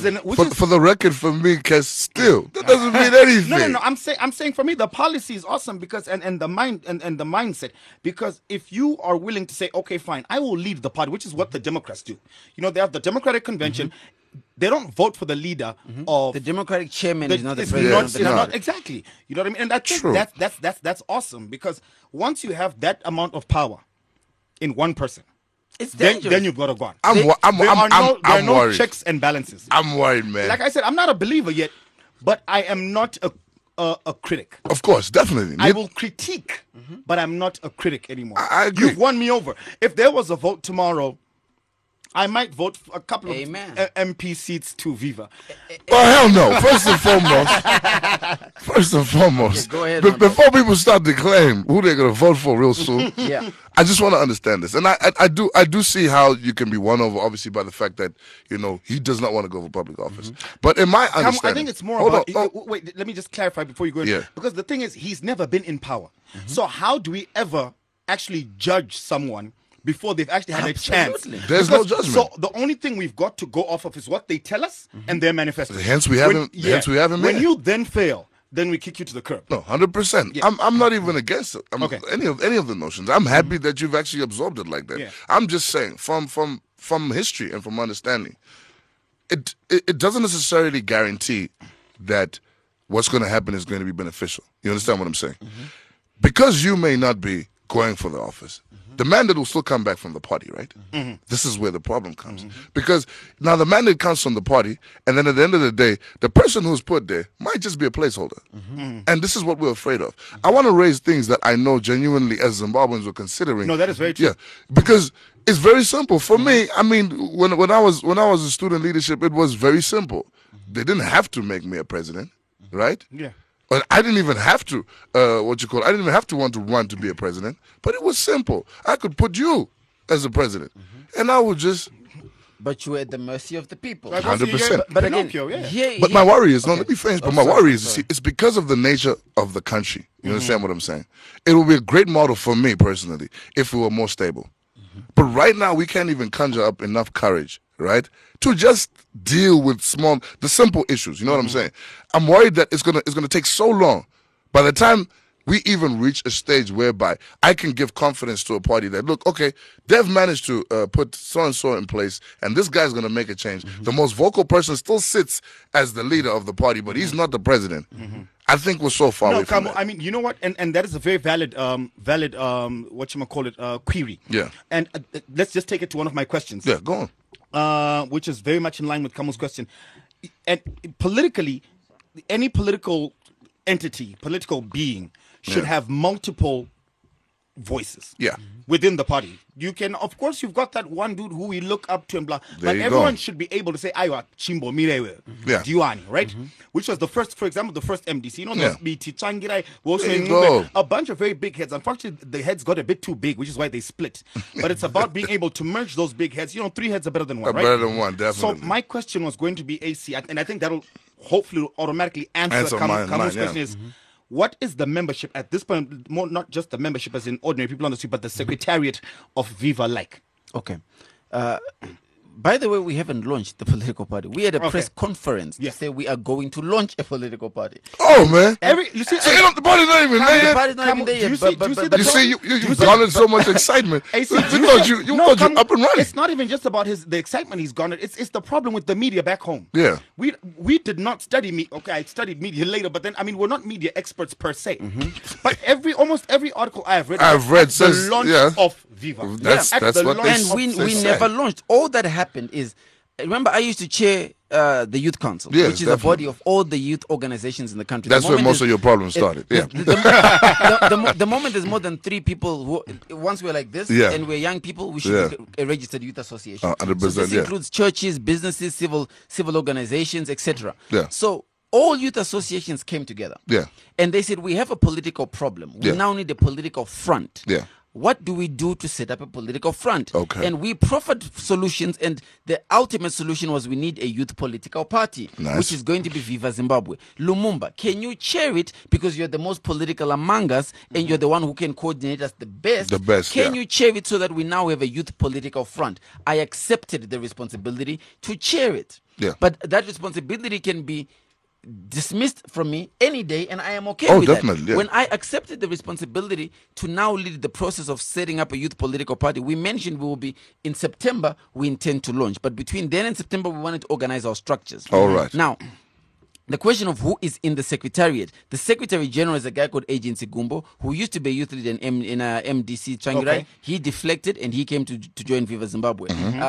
the record, for me, Kes, still that doesn't mean anything. No. I'm saying for me the policy is awesome because and the mind and the mindset, because if you are willing to say, okay, fine, I will lead the party, which is what the Democrats do. They have the Democratic Convention. They don't vote for the leader of the Democratic chairman is not the it's president of the country. not exactly. You know what I mean? And I think that's awesome, because once you have that amount of power in one person, It's dangerous. then you've got to go on. I'm There are no worried. checks and balances. I'm worried, man. Like I said, I'm not a believer yet, but I am not a critic. Of course, definitely. I will critique, but I'm not a critic anymore. I agree. You've won me over. If there was a vote tomorrow, I might vote for a couple of MP seats to Viva. Well, hell no. First and foremost, go ahead, before people start declaring who they're going to vote for real soon, I just want to understand this. And I do see how you can be won over, obviously, by the fact that, he does not want to go for public office. But in my understanding... I think it's more about... Wait, let me just clarify before you go in. Yeah. Because the thing is, he's never been in power. So how do we ever actually judge someone before they've actually had a chance? There's no judgment. So the only thing we've got to go off of is what they tell us and their manifesto. Hence we haven't When made. you then fail, then we kick you to the curb. No, 100%. I'm not even against it. Okay. Any of the notions. I'm happy that you've actually absorbed it like that. Yeah. I'm just saying, from history and from understanding, it doesn't necessarily guarantee that what's going to happen is going to be beneficial. You understand what I'm saying? Because you may not be going for the office, the mandate will still come back from the party, right? This is where the problem comes. Because now the mandate comes from the party, and then at the end of the day, the person who's put there might just be a placeholder. And this is what we're afraid of. I want to raise things that I know genuinely as Zimbabweans were considering. No, that is very true. Yeah, because it's very simple. For me, I mean, when I was in student leadership, it was very simple. They didn't have to make me a president, right? Yeah. But I didn't even have to, I didn't even have to want to run to be a president. But it was simple. I could put you as a president. And I would just... But you were at the mercy of the people. 100%. But again, Pinocchio, yeah. But my worry is, let me finish. But my sorry, worry is, it's because of the nature of the country. You understand what I'm saying? It will be a great model for me personally if we were more stable. But right now, we can't even conjure up enough courage, right, to just deal with the simple issues. You know what I'm saying? I'm worried that it's gonna take so long. By the time we even reach a stage whereby I can give confidence to a party that, look, okay, they've managed to put so-and-so in place, and this guy's going to make a change. The most vocal person still sits as the leader of the party, but he's not the president. I think we're so far away from that. I mean, you know what? And that is a very valid query. Yeah. And let's just take it to one of my questions. Yeah, go on. Which is very much in line with Kamu's question. And politically, any political entity, political being, should have multiple voices. Yeah. Within the party. You can, of course, you've got that one dude who we look up to and blah. There But you everyone go. should be able to say, Aywa, Chimbo Mirewe, Yeah. Diwane, right? Which was the first, for example, the first MDC. You know, Yeah. those BT Changirai, also There you go. a bunch of very big heads. Unfortunately, the heads got a bit too big, which is why they split. But it's about being able to merge those big heads. You know, 3 heads are better than one, right? Better than one, So definitely. my question was going to be AC, and I think that'll hopefully automatically answer mine, Kamu's yeah. question is, what is the membership at this point, more not just the membership as in ordinary people on the street, but the secretariat of Viva like? Okay. By the way, we haven't launched the political party. We had a Okay. press conference Yeah. to say we are going to launch a political party. Oh man. You see, So, the party's not even there The yet. party's not even there do yet, you but- see- but- do you see but- the You see, you Do you garnered so much excitement. AC, We thought you thought you up and running. It's not even just about the excitement he's garnered. It's the problem with the media back home. Yeah. We did not study media. Okay, I studied media later, but then I mean we're not media experts per se. But almost every article I've read at says, the launch yeah. of Viva. That's At what the they launch And of- we say. never launched. All that happened is, remember, I used to chair the Youth Council, Yes, which is a definitely. body of all the youth organizations in the country. That's The where moment most of your problems started. Yeah. The moment there's more than 3 people who, once we're like this Yeah. and we're young people, we should Yeah. be a registered youth association. 100%, So this yeah. includes churches, businesses, civil organizations, etc. Yeah. So all youth associations came together. Yeah. And they said, we have a political problem. We Yeah. now need a political front. Yeah. What do we do to set up a political front? Okay. And we proffered solutions, and the ultimate solution was we need a youth political party, Nice. which is going to be Viva Zimbabwe. Lumumba, can you chair it because you're the most political among us and you're the one who can coordinate us the best? The best, Can yeah. you chair it so that we now have a youth political front? I accepted the responsibility to chair it. Yeah. But that responsibility can be dismissed from me any day, and I am okay Oh, with definitely, that. yeah. When I accepted the responsibility to now lead the process of setting up a youth political party, we mentioned we will be in September, we intend to launch. But between then and September, we wanted to organize our structures. All right. Now, the question of who is in the secretariat. The secretary general is a guy called Agency Gumbo, who used to be a youth leader in MDC Changirai. Okay. He deflected and he came to join Viva Zimbabwe.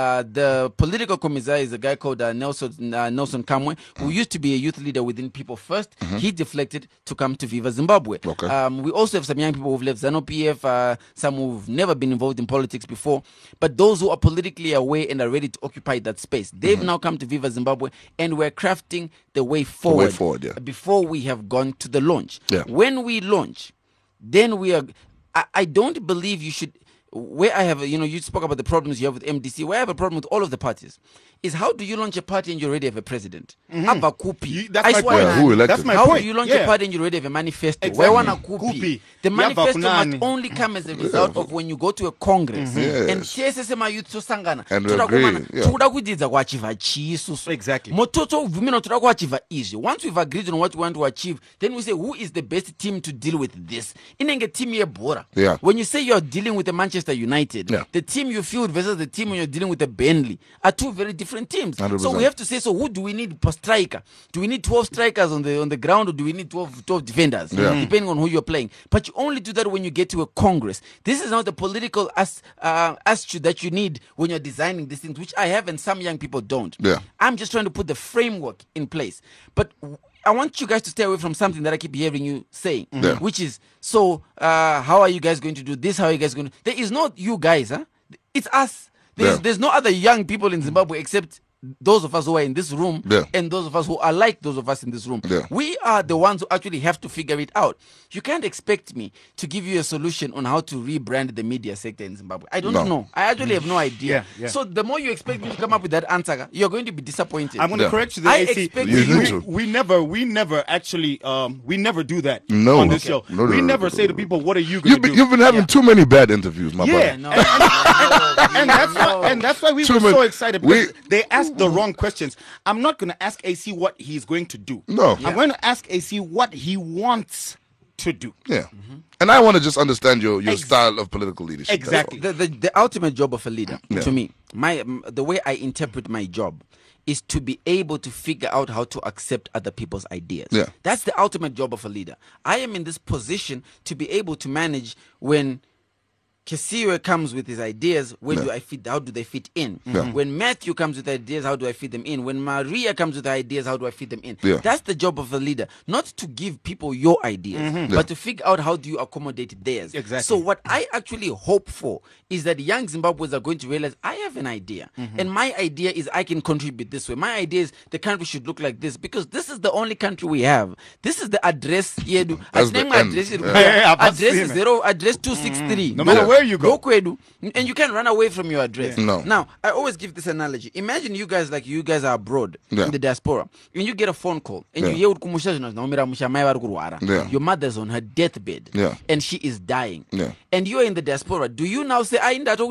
The political commissar is a guy called Nelson Kamwe, who used to be a youth leader within People First. He deflected to come to Viva Zimbabwe. Okay. We also have some young people who've left ZANU-PF, some who've never been involved in politics before, but those who are politically aware and are ready to occupy that space. They've now come to Viva Zimbabwe, and we're crafting the way forward, yeah. before we have gone to the launch. Yeah. When we launch, then we are. I don't believe you should. Where I have, you spoke about the problems you have with MDC. Where I have a problem with all of the parties is how do you launch a party and you already have a president? Abba Kupi. That's I my swear, point. Yeah, who elected? That's my how point. do you launch Yeah. a party and you already have a manifesto? Exactly. Where wanna Kupi. Kupi? The Yava manifesto kunani. must only come as a result of when you go to a congress. Yes. And TSS youth tosangana. And we Toda agree, kumana, yeah. toda kudzidza kuachieve chiisusu. Exactly. Mototo uvumira toda kuachieve izvi. Once we've agreed on what we want to achieve, then we say who is the best team to deal with this. Inenge team yebhora. Yeah. When you say you're dealing with the Manchester United, Yeah. the team you field versus the team when you're dealing with the Burnley are two very different teams. 100%. So we have to say, so who do we need per striker? Do we need 12 strikers on the ground, or do we need 12 defenders? Yeah. Depending on who you're playing. But you only do that when you get to a congress. This is not the political attitude that you need when you're designing these things, which I have and some young people don't. Yeah. I'm just trying to put the framework in place. But I want you guys to stay away from something that I keep hearing you saying, Yeah. which is, so how are you guys going to do this? How are you guys going to... There is not you guys, huh? It's us. Yeah. There's no other young people in Zimbabwe except those of us who are in this room Yeah. and those of us who are like those of us in this room. Yeah. We are the ones who actually have to figure it out. You can't expect me to give you a solution on how to rebrand the media sector in Zimbabwe. I don't No. know. I actually have no idea. Yeah. So the more you expect me to come up with that answer, you're going to be disappointed. I'm going to Yeah. correct you there, I AC. expect You you- need to. We never actually we never do that No. on this Okay. show. No, we no, never no, say no, to no. people, "What are you going to do?" You've been having too many bad interviews, my Yeah. brother. No, and that's why we Too were many- so excited because we- they asked the wrong questions. I'm not going to ask AC what he's going to do. No. I'm going to ask AC what he wants to do. Yeah. And I want to just understand your style of political leadership. that's Exactly. the ultimate job of a leader, Yeah. to me, the way I interpret my job is to be able to figure out how to accept other people's ideas. Yeah. That's the ultimate job of a leader. I am in this position to be able to manage when Kesiwe comes with his ideas. Where do I fit? How do they fit in? When Matthew comes with ideas, how do I fit them in? When Maria comes with ideas, how do I fit them in? That's the job of a leader, not to give people your ideas, but to figure out how do you accommodate theirs. Exactly. So what I actually hope for is that young Zimbabweans are going to realize I have an idea, and my idea is I can contribute this way. My idea is the country should look like this because this is the only country we have. This is the address. That's the end. Address is 263. No matter where you go. And you can't run away from your address. No. Now, I always give this analogy. Imagine you guys are abroad in the diaspora, and you get a phone call, and you hear your mother's on her deathbed, and she is dying, and you are in the diaspora. Do you now say,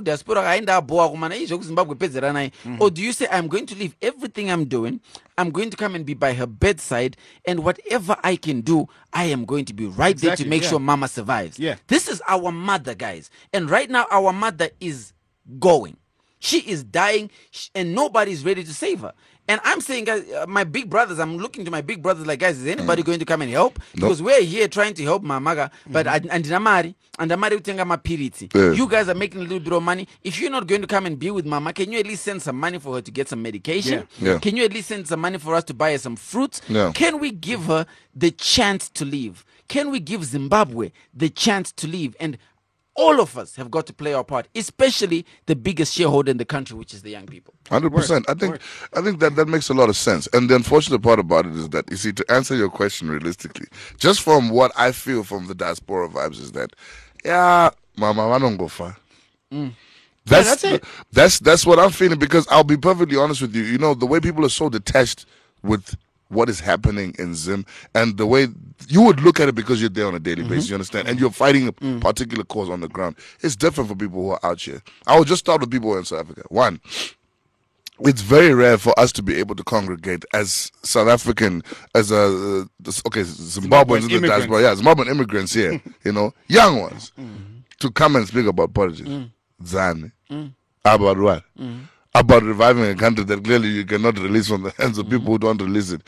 or do you say, I'm going to leave everything I'm doing, I'm going to come and be by her bedside, and whatever I can do, I am going to be right there to make sure mama survives. This is our mother, guys. And right now, our mother is going. She is dying, and nobody's ready to save her. And I'm saying, guys, my big brothers, I'm looking to my big brothers like, guys, is anybody going to come and help? Because we're here trying to help Mamaga, but Andamari utenga mapiriti. You guys are making a little bit of money. If you're not going to come and be with Mama, can you at least send some money for her to get some medication? Can you at least send some money for us to buy her some fruits? Can we give her the chance to live? Can we give Zimbabwe the chance to live? And all of us have got to play our part, especially the biggest shareholder in the country, which is the young people. 100%. I think that makes a lot of sense. And the unfortunate part about it is that, you see, to answer your question realistically, just from what I feel from the diaspora vibes is that, mama, I don't go far. That's it. That's what I'm feeling, because I'll be perfectly honest with you. You know, the way people are so detached with what is happening in Zim, and the way you would look at it because you're there on a daily basis, you understand, and you're fighting a particular cause on the ground. It's different for people who are out here. I will just start with people who are in South Africa. One, it's very rare for us to be able to congregate as South African, as Zimbabweans in the diaspora, Zimbabwean immigrants here, you know, young ones, to come and speak about politics. Zane, about what? About reviving a country that clearly you cannot release from the hands of people who don't release it.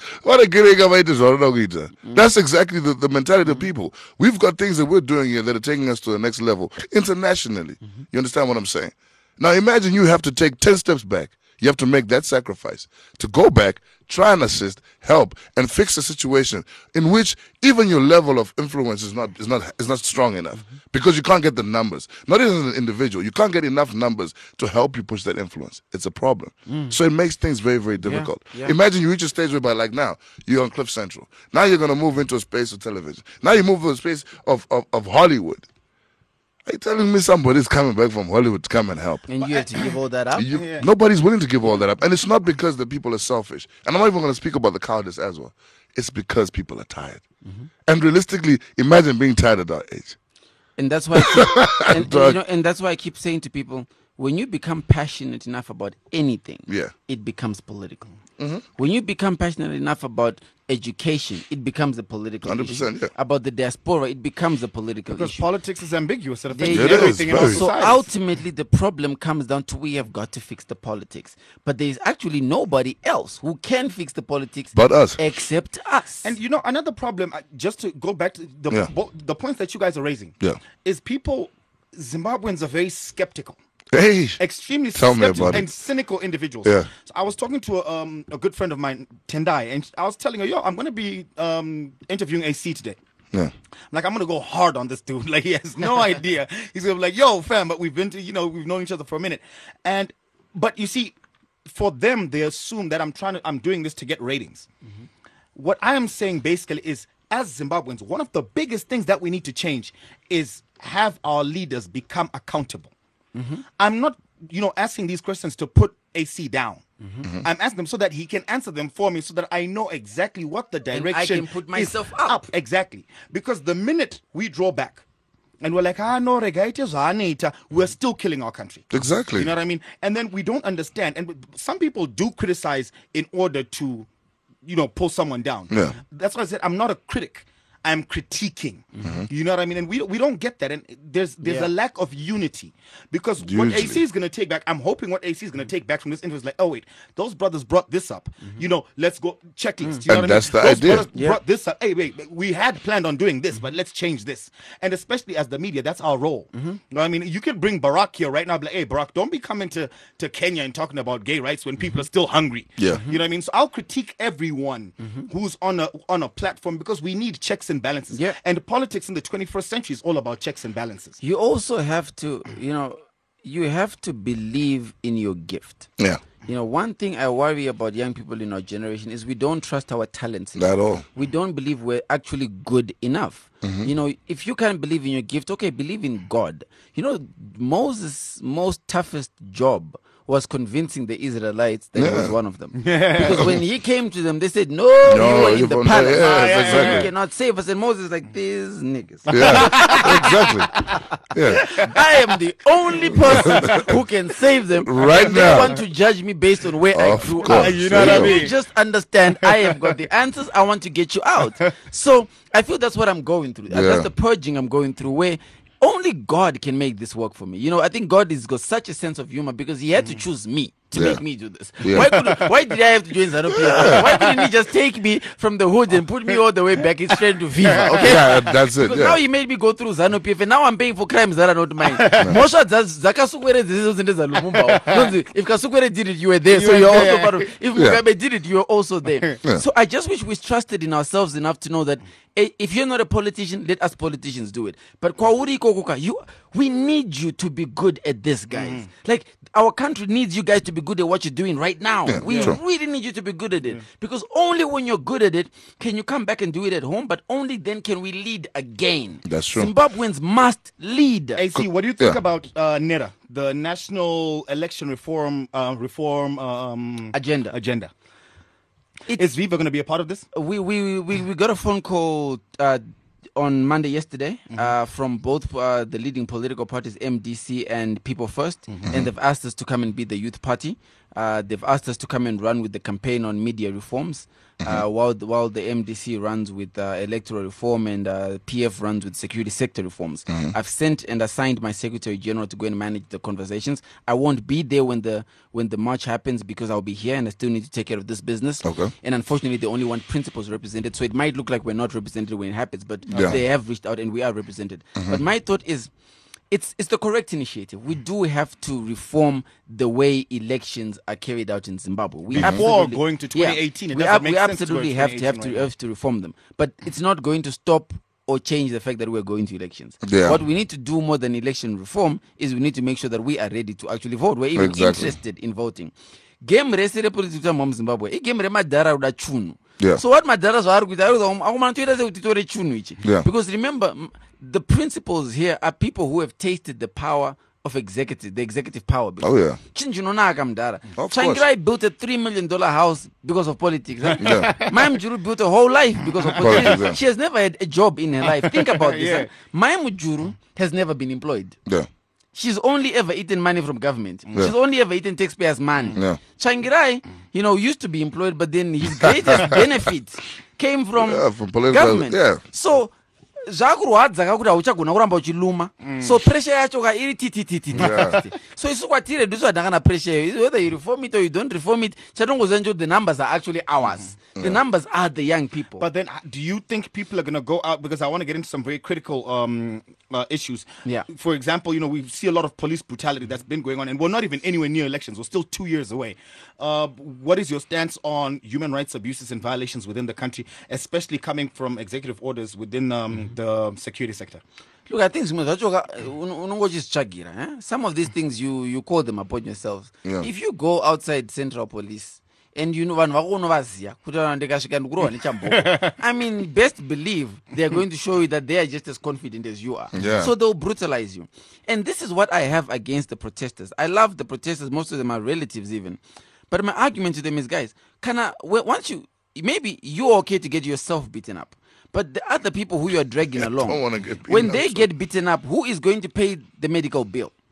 That's exactly the mentality of people. We've got things that we're doing here that are taking us to the next level internationally. You understand what I'm saying? Now imagine you have to take 10 steps back. You have to make that sacrifice to go back, try and assist, help, and fix a situation in which even your level of influence is not strong enough, because you can't get the numbers. Not even as an individual, you can't get enough numbers to help you push that influence. It's a problem. So it makes things very, very difficult. Imagine you reach a stage where, like now, you're on Cliff Central. Now you're going to move into a space of television. Now you move to a space of Hollywood. Are you telling me somebody's coming back from Hollywood to come and help? And you have to give all that up? Nobody's willing to give all that up. And it's not because the people are selfish. And I'm not even going to speak about the cowardice as well. It's because people are tired. And realistically, imagine being tired at our age. And that's why and that's why I keep saying to people, when you become passionate enough about anything, it becomes political. When you become passionate enough about education, it becomes a political 100%, issue. About the diaspora, it becomes a political because issue. politics is ambiguous. It affects It everything in our is. So society. ultimately, the problem comes down to we have got to fix the politics. But there is actually nobody else who can fix the politics But us. except us. And you know, another problem, just to go back to the points that you guys are raising, is Zimbabweans are very skeptical. Hey, Extremely Tell me skeptical about it. and cynical individuals. Yeah. So I was talking to a good friend of mine, Tendai, and I was telling her, I'm going to be interviewing AC today. Yeah. Like, I'm going to go hard on this dude. Like, he has no idea. He's going to be like, yo, fam, but we've known each other for a minute. But you see, for them, they assume that I'm doing this to get ratings. What I am saying basically is, as Zimbabweans, one of the biggest things that we need to change is have our leaders become accountable. I'm not, asking these questions to put AC down. I'm asking them so that he can answer them for me, so that I know exactly what the direction and I can put myself is up. Exactly. Because the minute we draw back and we're like, no, we're still killing our country. Exactly. You know what I mean? And then we don't understand. And some people do criticize in order to, pull someone down. Yeah. That's why I said I'm not a critic. I'm critiquing. You know what I mean? And we don't get that. And there's a lack of unity, because what Hugely. AC is going to take back, I'm hoping what AC is going to take back from this interview is like, oh wait, those brothers brought this up. You know, let's go checklist. You know And what I that's mean? the Those idea. brothers brought this up. Hey, wait, we had planned on doing this, but let's change this. And especially as the media, that's our role. You know what I mean? You can bring Barack here right now, be like, hey, Barack, don't be coming to Kenya and talking about gay rights when people are still hungry. Yeah. You know what I mean? So I'll critique everyone who's on a platform, because we need checks and balances. Yeah. And politics in the 21st century is all about checks and balances. You also have to, you have to believe in your gift. Yeah. One thing I worry about young people in our generation is we don't trust our talents. Not at all. We don't believe we're actually good enough. If you can't believe in your gift, okay, believe in God. Moses' most toughest job was convincing the Israelites that he was one of them. Because when he came to them, they said, no, you are in the palace. Yes, You exactly. cannot save us. And Moses is like, these niggas. Yeah, exactly. Yeah. I am the only person who can save them. Right and now. They want to judge me based on where I Of grew course. up. You know what I mean? You just understand I have got the answers. I want to get you out. So I feel that's what I'm going through. Yeah. That's the purging I'm going through, where only God can make this work for me. I think God has got such a sense of humor, because he had to choose me to Yeah. make me do this. Yeah. Why did I have to join ZANU-PF? Why couldn't he just take me from the hood and put me all the way back straight to Viva? Okay? Yeah, that's it. Because now Yeah. he made me go through ZANU-PF, and now I'm paying for crimes that are not mine. Mosha Zakasukwere if Kasukwere did it, you were there. So you're also part of it. If Yeah. Mugabe did it, you're also there. Yeah. So I just wish we trusted in ourselves enough to know that if you're not a politician, let us politicians do it. But Kwauri Kokuka, we need you to be good at this, guys. Like, our country needs you guys to be good at what you're doing right now. Yeah, We true. really need you to be good at it. Because only when you're good at it can you come back and do it at home, but only then can we lead again. That's true. Zimbabweans must lead. AC, what do you think Yeah. about NERA, the National Election Reform Agenda. Is Viva going to be a part of this? We got a phone call on Monday yesterday from both the leading political parties, MDC and People First, and they've asked us to come and be the youth party. They've asked us to come and run with the campaign on media reforms, while the MDC runs with electoral reform and PF runs with security sector reforms. I've sent and assigned my Secretary General to go and manage the conversations. I won't be there when the march happens, because I'll be here and I still need to take care of this business. Okay. And unfortunately, they only want principals represented, so it might look like we're not represented when it happens, but Yeah. they have reached out and we are represented. But my thought is, it's the correct initiative. We do have to reform the way elections are carried out in Zimbabwe. We Before absolutely- going to 2018, it we doesn't make we sense to absolutely go to have 2018 right now. to reform them. But it's not going to stop or change the fact that we're going to elections. Yeah. What we need to do more than election reform is we need to make sure that we are ready to actually vote. We're even Exactly. interested in voting. Game rese repolitics mom Zimbabwe. Game remadhara uda chunu. Yeah. So what madhara zvari kuita akumanotoita sekutitore chunu ichi. Yeah. Because remember, the principles here are people who have tasted the power of the executive power. Oh, yeah. Chinjinonaka mdara. Of Changirai built a $3 million house because of politics. Right? Yeah. Maim Juru built a whole life because of politics. Politics, yeah. She has never had a job in her life. Think about this. Yeah. Maim Juru has never been employed. Yeah. She's only ever eaten money from government. Yeah. She's only ever eaten taxpayers' money. Yeah. Changirai, used to be employed, but then his greatest benefit came from political. government. Yeah. So, zvakurwadza kakuti hauchagona kuramba uchiluma. So pressure yacho iri titititi. So isu kwatiri ndiso adangana pressure. Whether you reform it or you don't reform it, chatongozenjo the numbers are actually ours. The numbers are the young people. But then, do you think people are going to go out? Because I want to get into some very critical issues. Yeah. For example, we see a lot of police brutality that's been going on, and we're not even anywhere near elections. We're still 2 years away. What is your stance on human rights abuses and violations within the country, especially coming from executive orders within the security sector? Look, I think some of these things you call them upon yourselves. Yeah. If you go outside Central Police and vanhu vakunovaziya kuti ndikasvika ndikurohwa nechamboka, I mean, best believe they are going to show you that they are just as confident as you are. Yeah. So they'll brutalize you. And this is what I have against the protesters. I love the protesters. Most of them are relatives even. But my argument to them is, guys, maybe you're okay to get yourself beaten up. But the other people who you are dragging along, don't wanna get beaten when up, they so- get beaten up, who is going to pay the medical bill?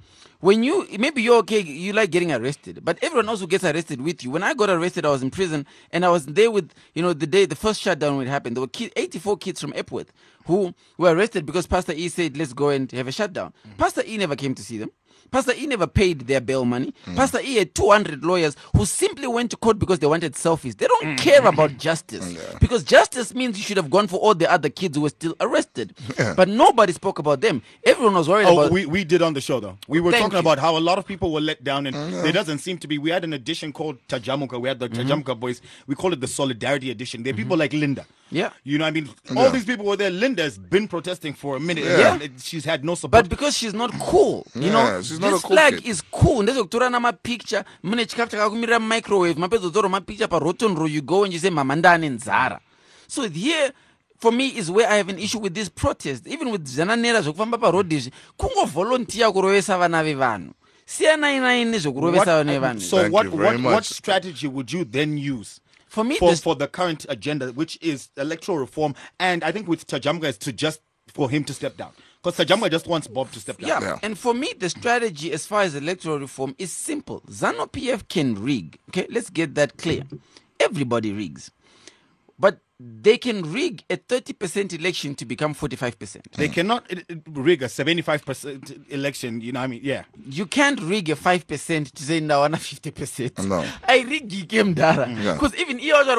when maybe you're okay, you like getting arrested, but everyone else who gets arrested with you. When I got arrested, I was in prison, and I was there with, the first shutdown when it happened. There were 84 kids from Epworth who were arrested because Pastor E said, let's go and have a shutdown. Pastor E never came to see them. Pastor E never paid their bail money. Pastor E had 200 lawyers who simply went to court because they wanted selfies. They don't care about justice. Because justice means you should have gone for all the other kids who were still arrested. But nobody spoke about them. Everyone was worried about... we did on the show, though. We were Thank talking you. about how a lot of people were let down, and there doesn't seem to be... We had an edition called Tajamuka. We had the Tajamuka boys. We call it the Solidarity Edition. There are people like Linda. Yeah. You know what I mean? All these people were there. Linda's been protesting for a minute. Yeah. And she's had no support. But because she's not cool, she's not this a cool flag kid. is cool. Ndezokutora picture, mune chikafu chakakumira microwave, mapezotora picture pa rotten row, you go and you say mamandane nzara. So here, for me, is where I have an issue with this protest. Even with Zananera zvokufamba pa road izvi, kungo volunteer kurovesa vana vevanhu. Siyanayi nezvokurovesa vana vevanhu. So Thank what you very what much. strategy would you then use For me, for the current agenda, which is electoral reform? And I think with Tajamuka is for him to step down. Because Tajamuka just wants Bob to step down. Yeah. And for me, the strategy as far as electoral reform is simple. ZANU-PF can rig. Okay, let's get that clear. Everybody rigs. But they can rig a 30% election to become 45%. They cannot rig a 75% election, you know what I mean? Yeah. You can't rig a 5% to say now 50%. No. I rig game dara. Yeah. Because even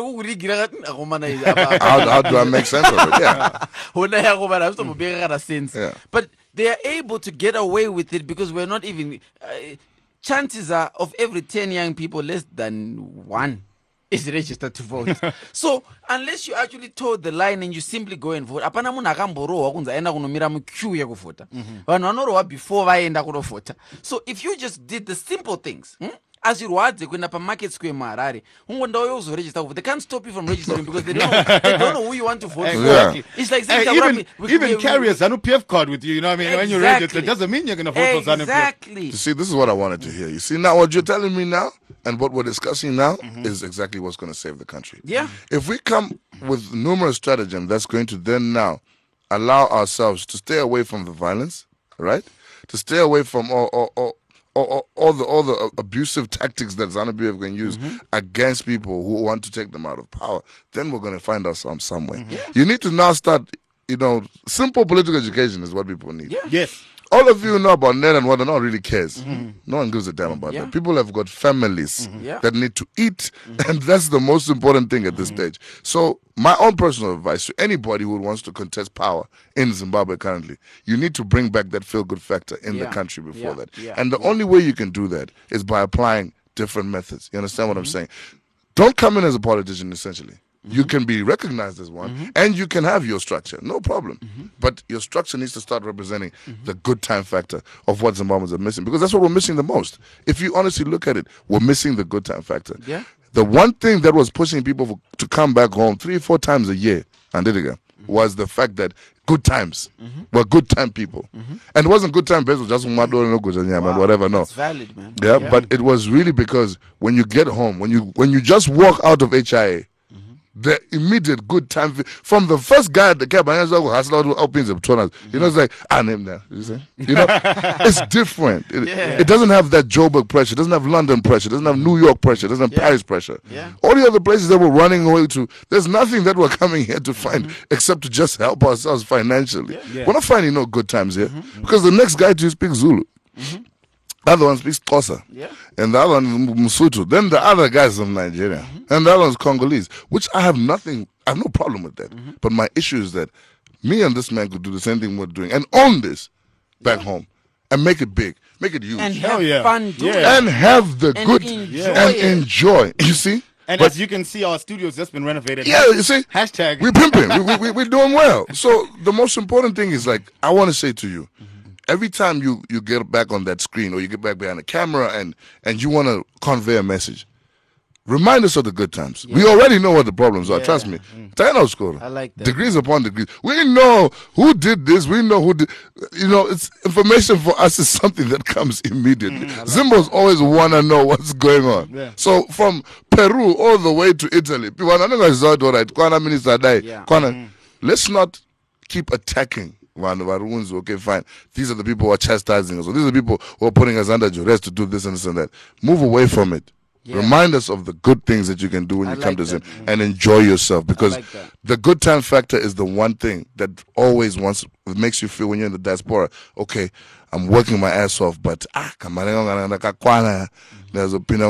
How do I make sense of it? Yeah. But they are able to get away with it because we're not even chances are of every 10 young people, less than one is registered to vote. So unless you actually toe the line and you simply go and vote, apana munhu akamborohwa kunzi aenda kunomira muqueue yekuvhota. Vanhu vanorohwa before vaenda kunovhota. So if you just did the simple things, azvirwadze kuenda pamarket square muHarare, ungondawo uzoregister kuvote. They can't stop you from registering because they don't know who you want to vote for. Exactly. It's like And saying even carry a ZANU-PF card with you, you know what I mean? When you register, it doesn't mean you're going to vote for ZANU-PF. Exactly. You see, this is what I wanted to hear. You see, now what you're telling me now and what we're discussing now is exactly what's going to save the country. Yeah. If we come with numerous stratagems that's going to then now allow ourselves to stay away from the violence, right? To stay away from all the abusive tactics that ZANU-PF can use against people who want to take them out of power, then we're going to find ourselves somewhere. You need to now start, simple political education is what people need. Yeah. Yes. All of you know about net and water. No one really cares. No one gives a damn about that. People have got families Yeah. that need to eat, and that's the most important thing at this stage. So my own personal advice to anybody who wants to contest power in Zimbabwe currently, you need to bring back that feel-good factor in the Yeah. country before Yeah. that. Yeah. And the only way you can do that is by applying different methods. You understand what I'm saying? Don't come in as a politician, essentially. You can be recognized as one, and you can have your structure, no problem. But your structure needs to start representing the good time factor of what Zimbabweans are missing, because that's what we're missing the most. If you honestly look at it, we're missing the good time factor. Yeah. The one thing that was pushing people to come back home 3-4 times a year, and did again, was the fact that good times were good time people. And it wasn't good time based on just whatever, no. It's valid, man. Yeah, but it was really because when you get home, when you just walk out of HIA, the immediate good time from the first guy at the cab, it's like, I name that. It's different. It doesn't have that Joburg pressure, it doesn't have London pressure, it doesn't have New York pressure, it doesn't have Paris pressure. Yeah. All the other places that we're running away to, there's nothing that we're coming here to find except to just help ourselves financially. We're not finding no good times here because the next guy to speak Zulu. The other one speaks Xhosa. Yeah. And the other one Msutu. Then the other guy's from Nigeria. And the other one's Congolese, which I have no problem with that. But my issue is that me and this man could do the same thing we're doing and own this back home and make it big, make it huge. And Hell have yeah. fun doing Yeah. it. And have the And good enjoy and it. enjoy. You see? And But- as you can see, our studio's just been renovated. yeah, you see? Hashtag. We're pimping. We're doing well. So the most important thing is, like, I want to say to you, every time you get back on that screen or you get back behind the camera and you want to convey a message, remind us of the good times. We already know what the problems are. Trust me. I like that. Degrees upon degrees. We know who did this. We know who did. It's information for us is something that comes immediately. Zimbos always want to know what's going on. Yeah. So from Peru all the way to Italy, people are not going to say, all right, Kwana minister died. Yeah. Kwana, let's not keep attacking Okay, fine. These are the people who are chastising us. Or these are the people who are putting us under duress to do this and this and that. Move away from it. Yeah. Remind us of the good things that you can do when you come to Zim, that. and enjoy yourself, because like that. the good time factor is the one thing that always makes you feel when you're in the diaspora. Okay, I'm working my ass off, but there's a Africa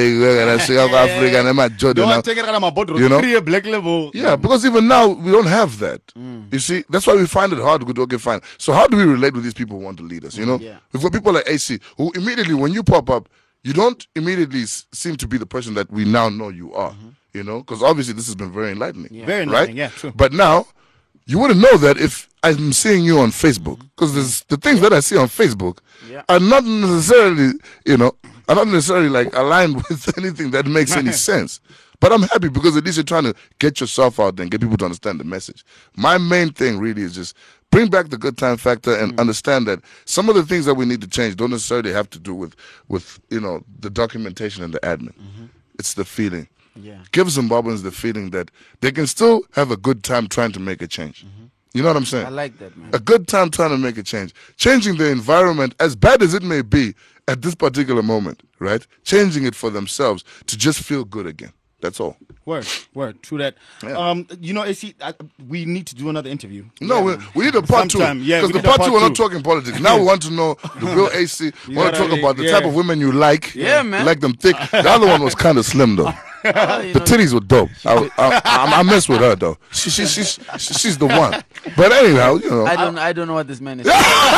you know? Black level. Yeah, because even now we don't have that. You see, that's why we find it hard to go, okay, fine. So how do we relate with these people who want to lead us? You know, Yeah. we've got people like AC who immediately, when you pop up, you don't immediately seem to be the person that we now know you are. You know, because obviously this has been very enlightening. Very enlightening, yeah, true. But now you wouldn't know that if I'm seeing you on Facebook, because the things that I see on Facebook Yeah. are not necessarily, are not necessarily like aligned with anything that makes any sense. But I'm happy because at least you're trying to get yourself out there and get people to understand the message. My main thing really is just bring back the good time factor and understand that some of the things that we need to change don't necessarily have to do with the documentation and the admin. It's the feeling. Yeah. Give Zimbabweans the feeling that they can still have a good time trying to make a change. You know what I'm saying? I like that, man. A good time trying to make a change. Changing the environment, as bad as it may be at this particular moment, right? Changing it for themselves to just feel good again. That's all. Word, true that. Yeah. AC, we need to do another interview. No, we need a part two. Sometime, yeah, Because we the need a part two, part we're not two. talking politics. Now we want to know the real AC. We want to talk about the type of women you like. Yeah, man. You like them thick. The other one was kind of slim, though. The titties were dope. I mess with her, though. She's the one. But anyhow, I don't know what this man is.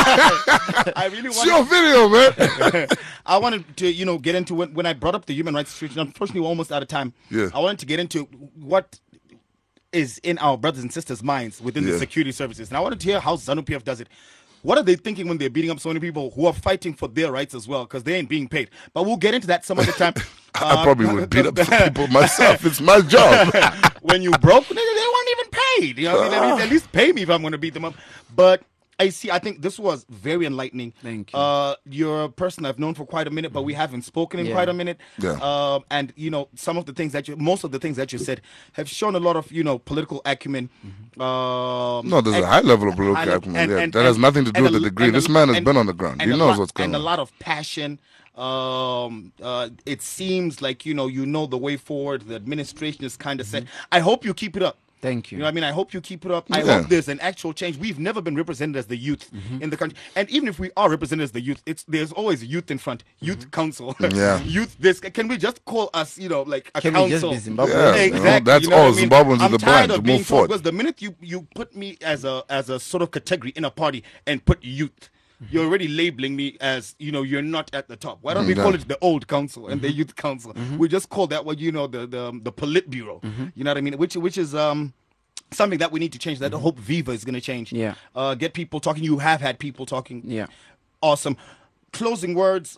I really see your video, man. I wanted to, get into when I brought up the human rights situation. Unfortunately, we're almost out of time. Yeah. I wanted to get into what is in our brothers and sisters' minds within the Yeah. security services. And I wanted to hear how ZANU-PF does it. What are they thinking when they're beating up so many people who are fighting for their rights as well? Because they ain't being paid. But we'll get into that some other time. I probably would beat up people myself. It's my job. When you broke, they weren't even paid. At least pay me if I'm going to beat them up. But I think this was very enlightening. Thank you. You're a person I've known for quite a minute, but we haven't spoken in Yeah. quite a minute. Yeah. And most of the things that you said have shown a lot of political acumen. No, there's a high level of political acumen. That has nothing to do with the degree. This man has been on the ground. He knows what's going on. And a lot of passion. It seems like you know the way forward. The administration is kind of set. I hope you keep it up. Thank you. You know what I mean? I hope you keep it up. I Yeah. hope there's an actual change. We've never been represented as the youth in the country. And even if we are represented as the youth, there's always youth in front. Youth council. Yeah. Youth this. Can we just call us, like a Can we council? just be Zimbabwean? Yeah. Exactly. That's you know what all. I mean? Zimbabweans in I'm the tired blind of to being move told, forward. because the minute you put me as a sort of category in a party and put youth, you're already labeling me as, you're not at the top. Why don't we call it the old council and the youth council? We just call that what, the Politburo. You know what I mean? Which is something that we need to change, that I hope Viva is going to change. Yeah. Get people talking. You have had people talking. Yeah. Awesome. Closing words.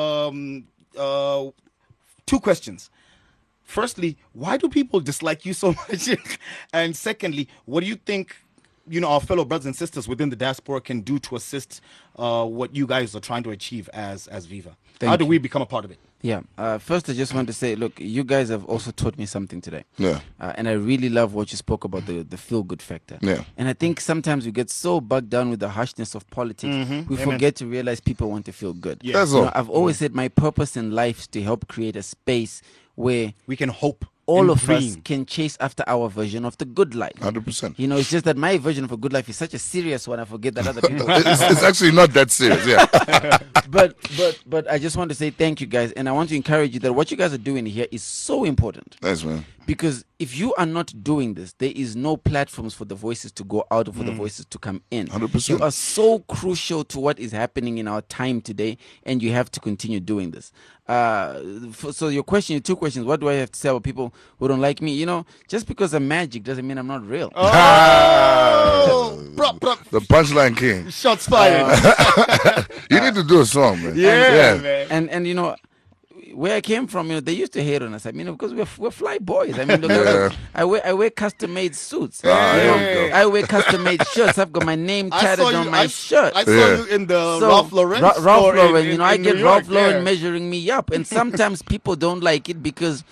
2 questions. Firstly, why do people dislike you so much? And secondly, what do you think, our fellow brothers and sisters within the diaspora can do to assist what you guys are trying to achieve as Viva? How do we become a part of it? Yeah. First, I just want to say, look, you guys have also taught me something today. Yeah. And I really love what you spoke about, the feel-good factor. Yeah. And I think sometimes we get so bogged down with the harshness of politics, we forget to realize people want to feel good. Yeah. That's You all. know, I've always said my purpose in life is to help create a space where We can hope. all and of us dream. can chase after our version of the good life. 100%. It's just that my version of a good life is such a serious one. I forget that other people. It's actually not that serious. Yeah. But I just want to say thank you guys, and I want to encourage you that what you guys are doing here is so important. Thanks, man. Because if you are not doing this, there is no platforms for the voices to go out or for the voices to come in. 100%. You are so crucial to what is happening in our time today, and you have to continue doing this. So your 2 questions, what do I have to say about people who don't like me? Just because I'm magic doesn't mean I'm not real. Oh, The punchline king. shots fired. You need to do a song, man. yeah, man. And where I came from, they used to hate on us. I mean, because we're fly boys. I mean, look, Yeah. I wear custom-made suits. there you go. I wear custom-made shirts. I've got my name tatted on my shirt. I saw Yeah. you in the So, Ralph Lauren Ralph store Lauren, in I New get York, Ralph Lauren yeah. measuring me up, and sometimes people don't like it because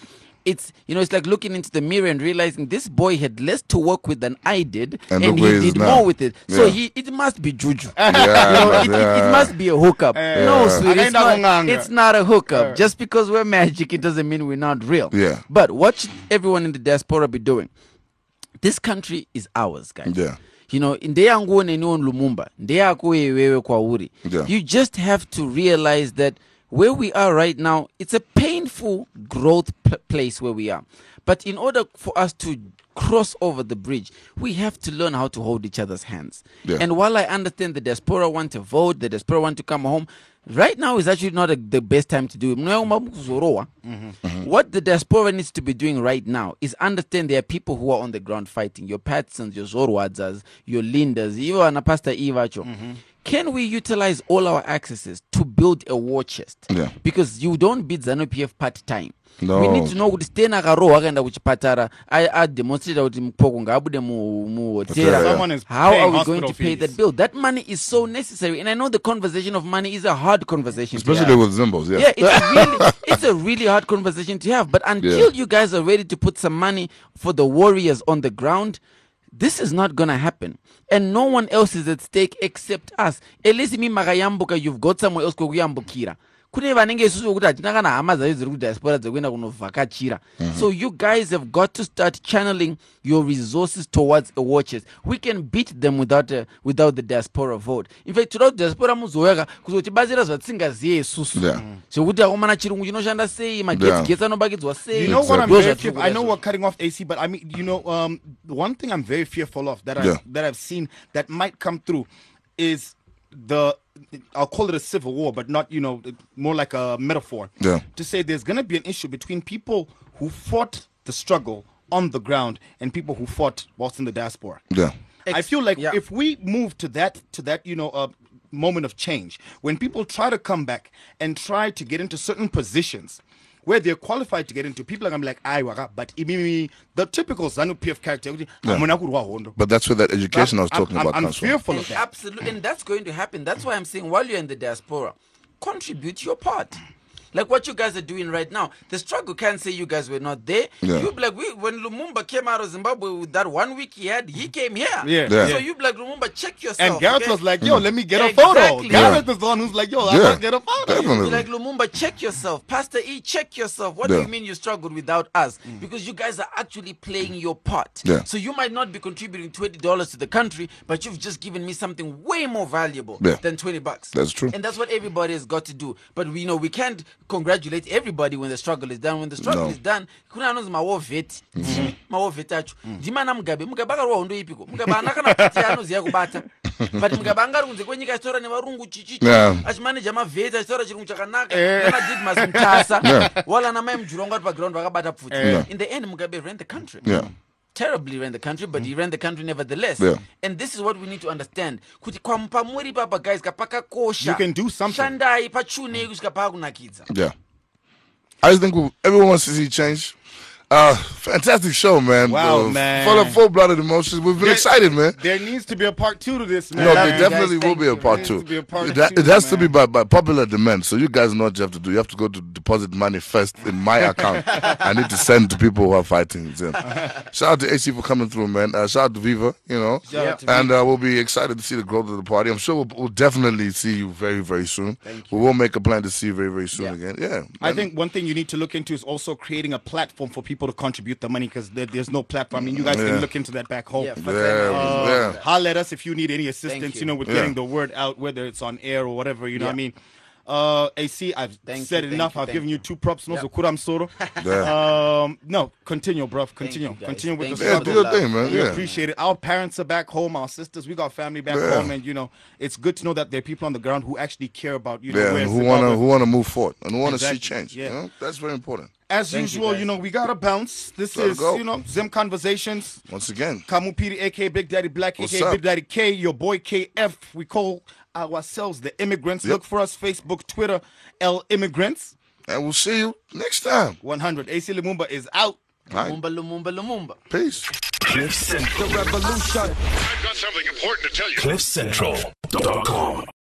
it's it's like looking into the mirror and realizing this boy had less to work with than I did, And and look where he he is did now. more with it. So Yeah. it must be juju. Yeah, It must be a hookup. No, sweetie, it's Akaenda not, kunganga. it's not a hookup. Just because we're magic, it doesn't mean we're not real. Yeah. But what should everyone in the diaspora be doing? This country is ours, guys. Yeah. Ndeyangu nenion Lumumba, ndeyako wewe kwa uri. Yeah. You just have to realize that where we are right now, it's a painful growth place where we are. But in order for us to cross over the bridge, we have to learn how to hold each other's hands. Yeah. And while I understand the diaspora want to vote, the diaspora want to come home, right now is actually not the best time to do it. What the diaspora needs to be doing right now is understand there are people who are on the ground fighting. Your Patsons, your Zorwadzas, your Lindas, even Pastor Ivacho. Can we utilize all our accesses to build a war chest? Yeah. Because you don't beat ZANU-PF part-time. No. We need to know kuti stena karo wakaenda kuchipatara I demonstrate kuti mpoko ngabude mu hotera. Someone is How paying are we hospital going to pay fees. that bill? That money is so necessary, and I know the conversation of money is a hard conversation to Especially have. with Zimbos, yeah. Yeah, it's a really hard conversation to have. But until you guys are ready to put some money for the warriors on the ground, this is not gonna happen. And no one else is at stake except us. Elisi mi makayambuka, you've got somewhere else kokuyambukira. Kune vanenge isusu kuti hatina kana hama dzaidzo dziri kudiaspora dzekuenda kunovhakachira. So you guys have got to start channeling your resources towards a war chest. We can beat them without the diaspora vote. In fact, toda diaspora muzoyaka kuzotibatsira zvatingaziye isusu. Yeah. Sokuti akomana chirungu chinoshanda sei, magetsi anobakidzwa sei. You know what I'm Those very are fearful. true. I know we're cutting off AC, but I mean, one thing I'm very fearful of that I've seen that might come through is I'll call it a civil war, but not, more like a metaphor. Yeah. To say there's going to be an issue between people who fought the struggle on the ground and people who fought whilst in the diaspora. Yeah. I feel like Yeah. if we move to that, moment of change, when people try to come back and try to get into certain positions where they're qualified to get into, people are going to be like, "Aye, waka," but the typical ZANU-PF character. But that's where that education I was talking about I'm comes from. fearful And of that. absolutely, and that's going to happen. That's why I'm saying, while you're in the diaspora, contribute your part. Like what you guys are doing right now. The struggle can't say you guys were not there. Yeah. You be like, when Lumumba came out of Zimbabwe with that 1 week he had, he came here. Yeah. Yeah. So you be like, Lumumba, check yourself. And Gareth okay? was like, "Yo, let me get a photo." Exactly. Gareth is the one who's like, "Yo, I Yeah. want to get a photo." Definitely. Be like, Lumumba, check yourself. Pastor E, check yourself. What Yeah. do you mean you struggled without us? Because you guys are actually playing your part. Yeah. So you might not be contributing $20 to the country, but you've just given me something way more valuable Yeah. than $20. That's true. And that's what everybody has got to do. But we can't congratulate everybody when the struggle is done. When the struggle No. is done, kuna anozi mawovheti. Mawovheti acho. Ndimana Mugabe. Mugabe akarwa hondo ipiko. Mugabe anakana kuti anoziya kubata. But Mugabe angari kunze kwenyika achitora nevarungu chichichi. Yeah. Achimanija mavheti achitora chirungu chakanaka. Nemadidmas mutasa. Wala namai mujurwa ngati paground vakabata pfuti. In the end, Mugabe ran the country. Yeah. Terribly ran the country, but he ran the country nevertheless. Yeah. And this is what we need to understand. Kuti pamuri papa guys kapakakosha. You can do something. Shandai pachune kusvika pakunakidza. Yeah. I just think everyone wants to see change. Fantastic show, man. Wow, man. Full of full-blooded emotions. We've been excited, man. There needs to be a part 2 to this, man. No, love there you definitely guys. will be a Thank part you. two. There needs to be a part That- two, it has to be man. by popular demand. So you guys know what you have to do. You have to go to deposit money first in my account. I need to send to people who are fighting. Then. Shout out to AC for coming through, man. Shout out to Viva, Shout out to and we'll be excited to see the growth of the party. I'm sure we'll definitely see you very, very soon. We will make a plan to see you very, very soon again. Yeah. I think one thing you need to look into is also creating a platform for people to contribute the money, because there's no platform. I mean, you guys can look into that back home. Yeah. Holler at us if you need any assistance, you. with Yeah. getting the word out, whether it's on air or whatever, you know what I mean? AC, I've Thank said you, enough. thank you, I've thank given you you. 2 props. No, Zukuram Soro. Yeah. No, continue, bruv. Continue. you, guys. Continue with Thank the you Yeah, for do struggle. your thing, man. We Yeah. appreciate it. Our parents are back home. Our sisters, we got family back Yeah. home, and it's good to know that there are people on the ground who actually care about Yeah, where and who Zimbabwe- wanna move forward and who wanna Exactly, see change. yeah. That's very important. As Thank you, usual, guys. we gotta bounce. This Gotta is, go. Zim Conversations. Once again. Kamupiri, aka Big Daddy Black, What's aka up? Big Daddy K, your boy KF. We call ourselves the Immigrants. Yep. Look for us, Facebook, Twitter, L Immigrants. And we'll see you next time. 100. AC Lumumba is out. All right. Lumumba. Peace. Cliff Central. The revolution. I've got something important to tell you. CliffCentral.com.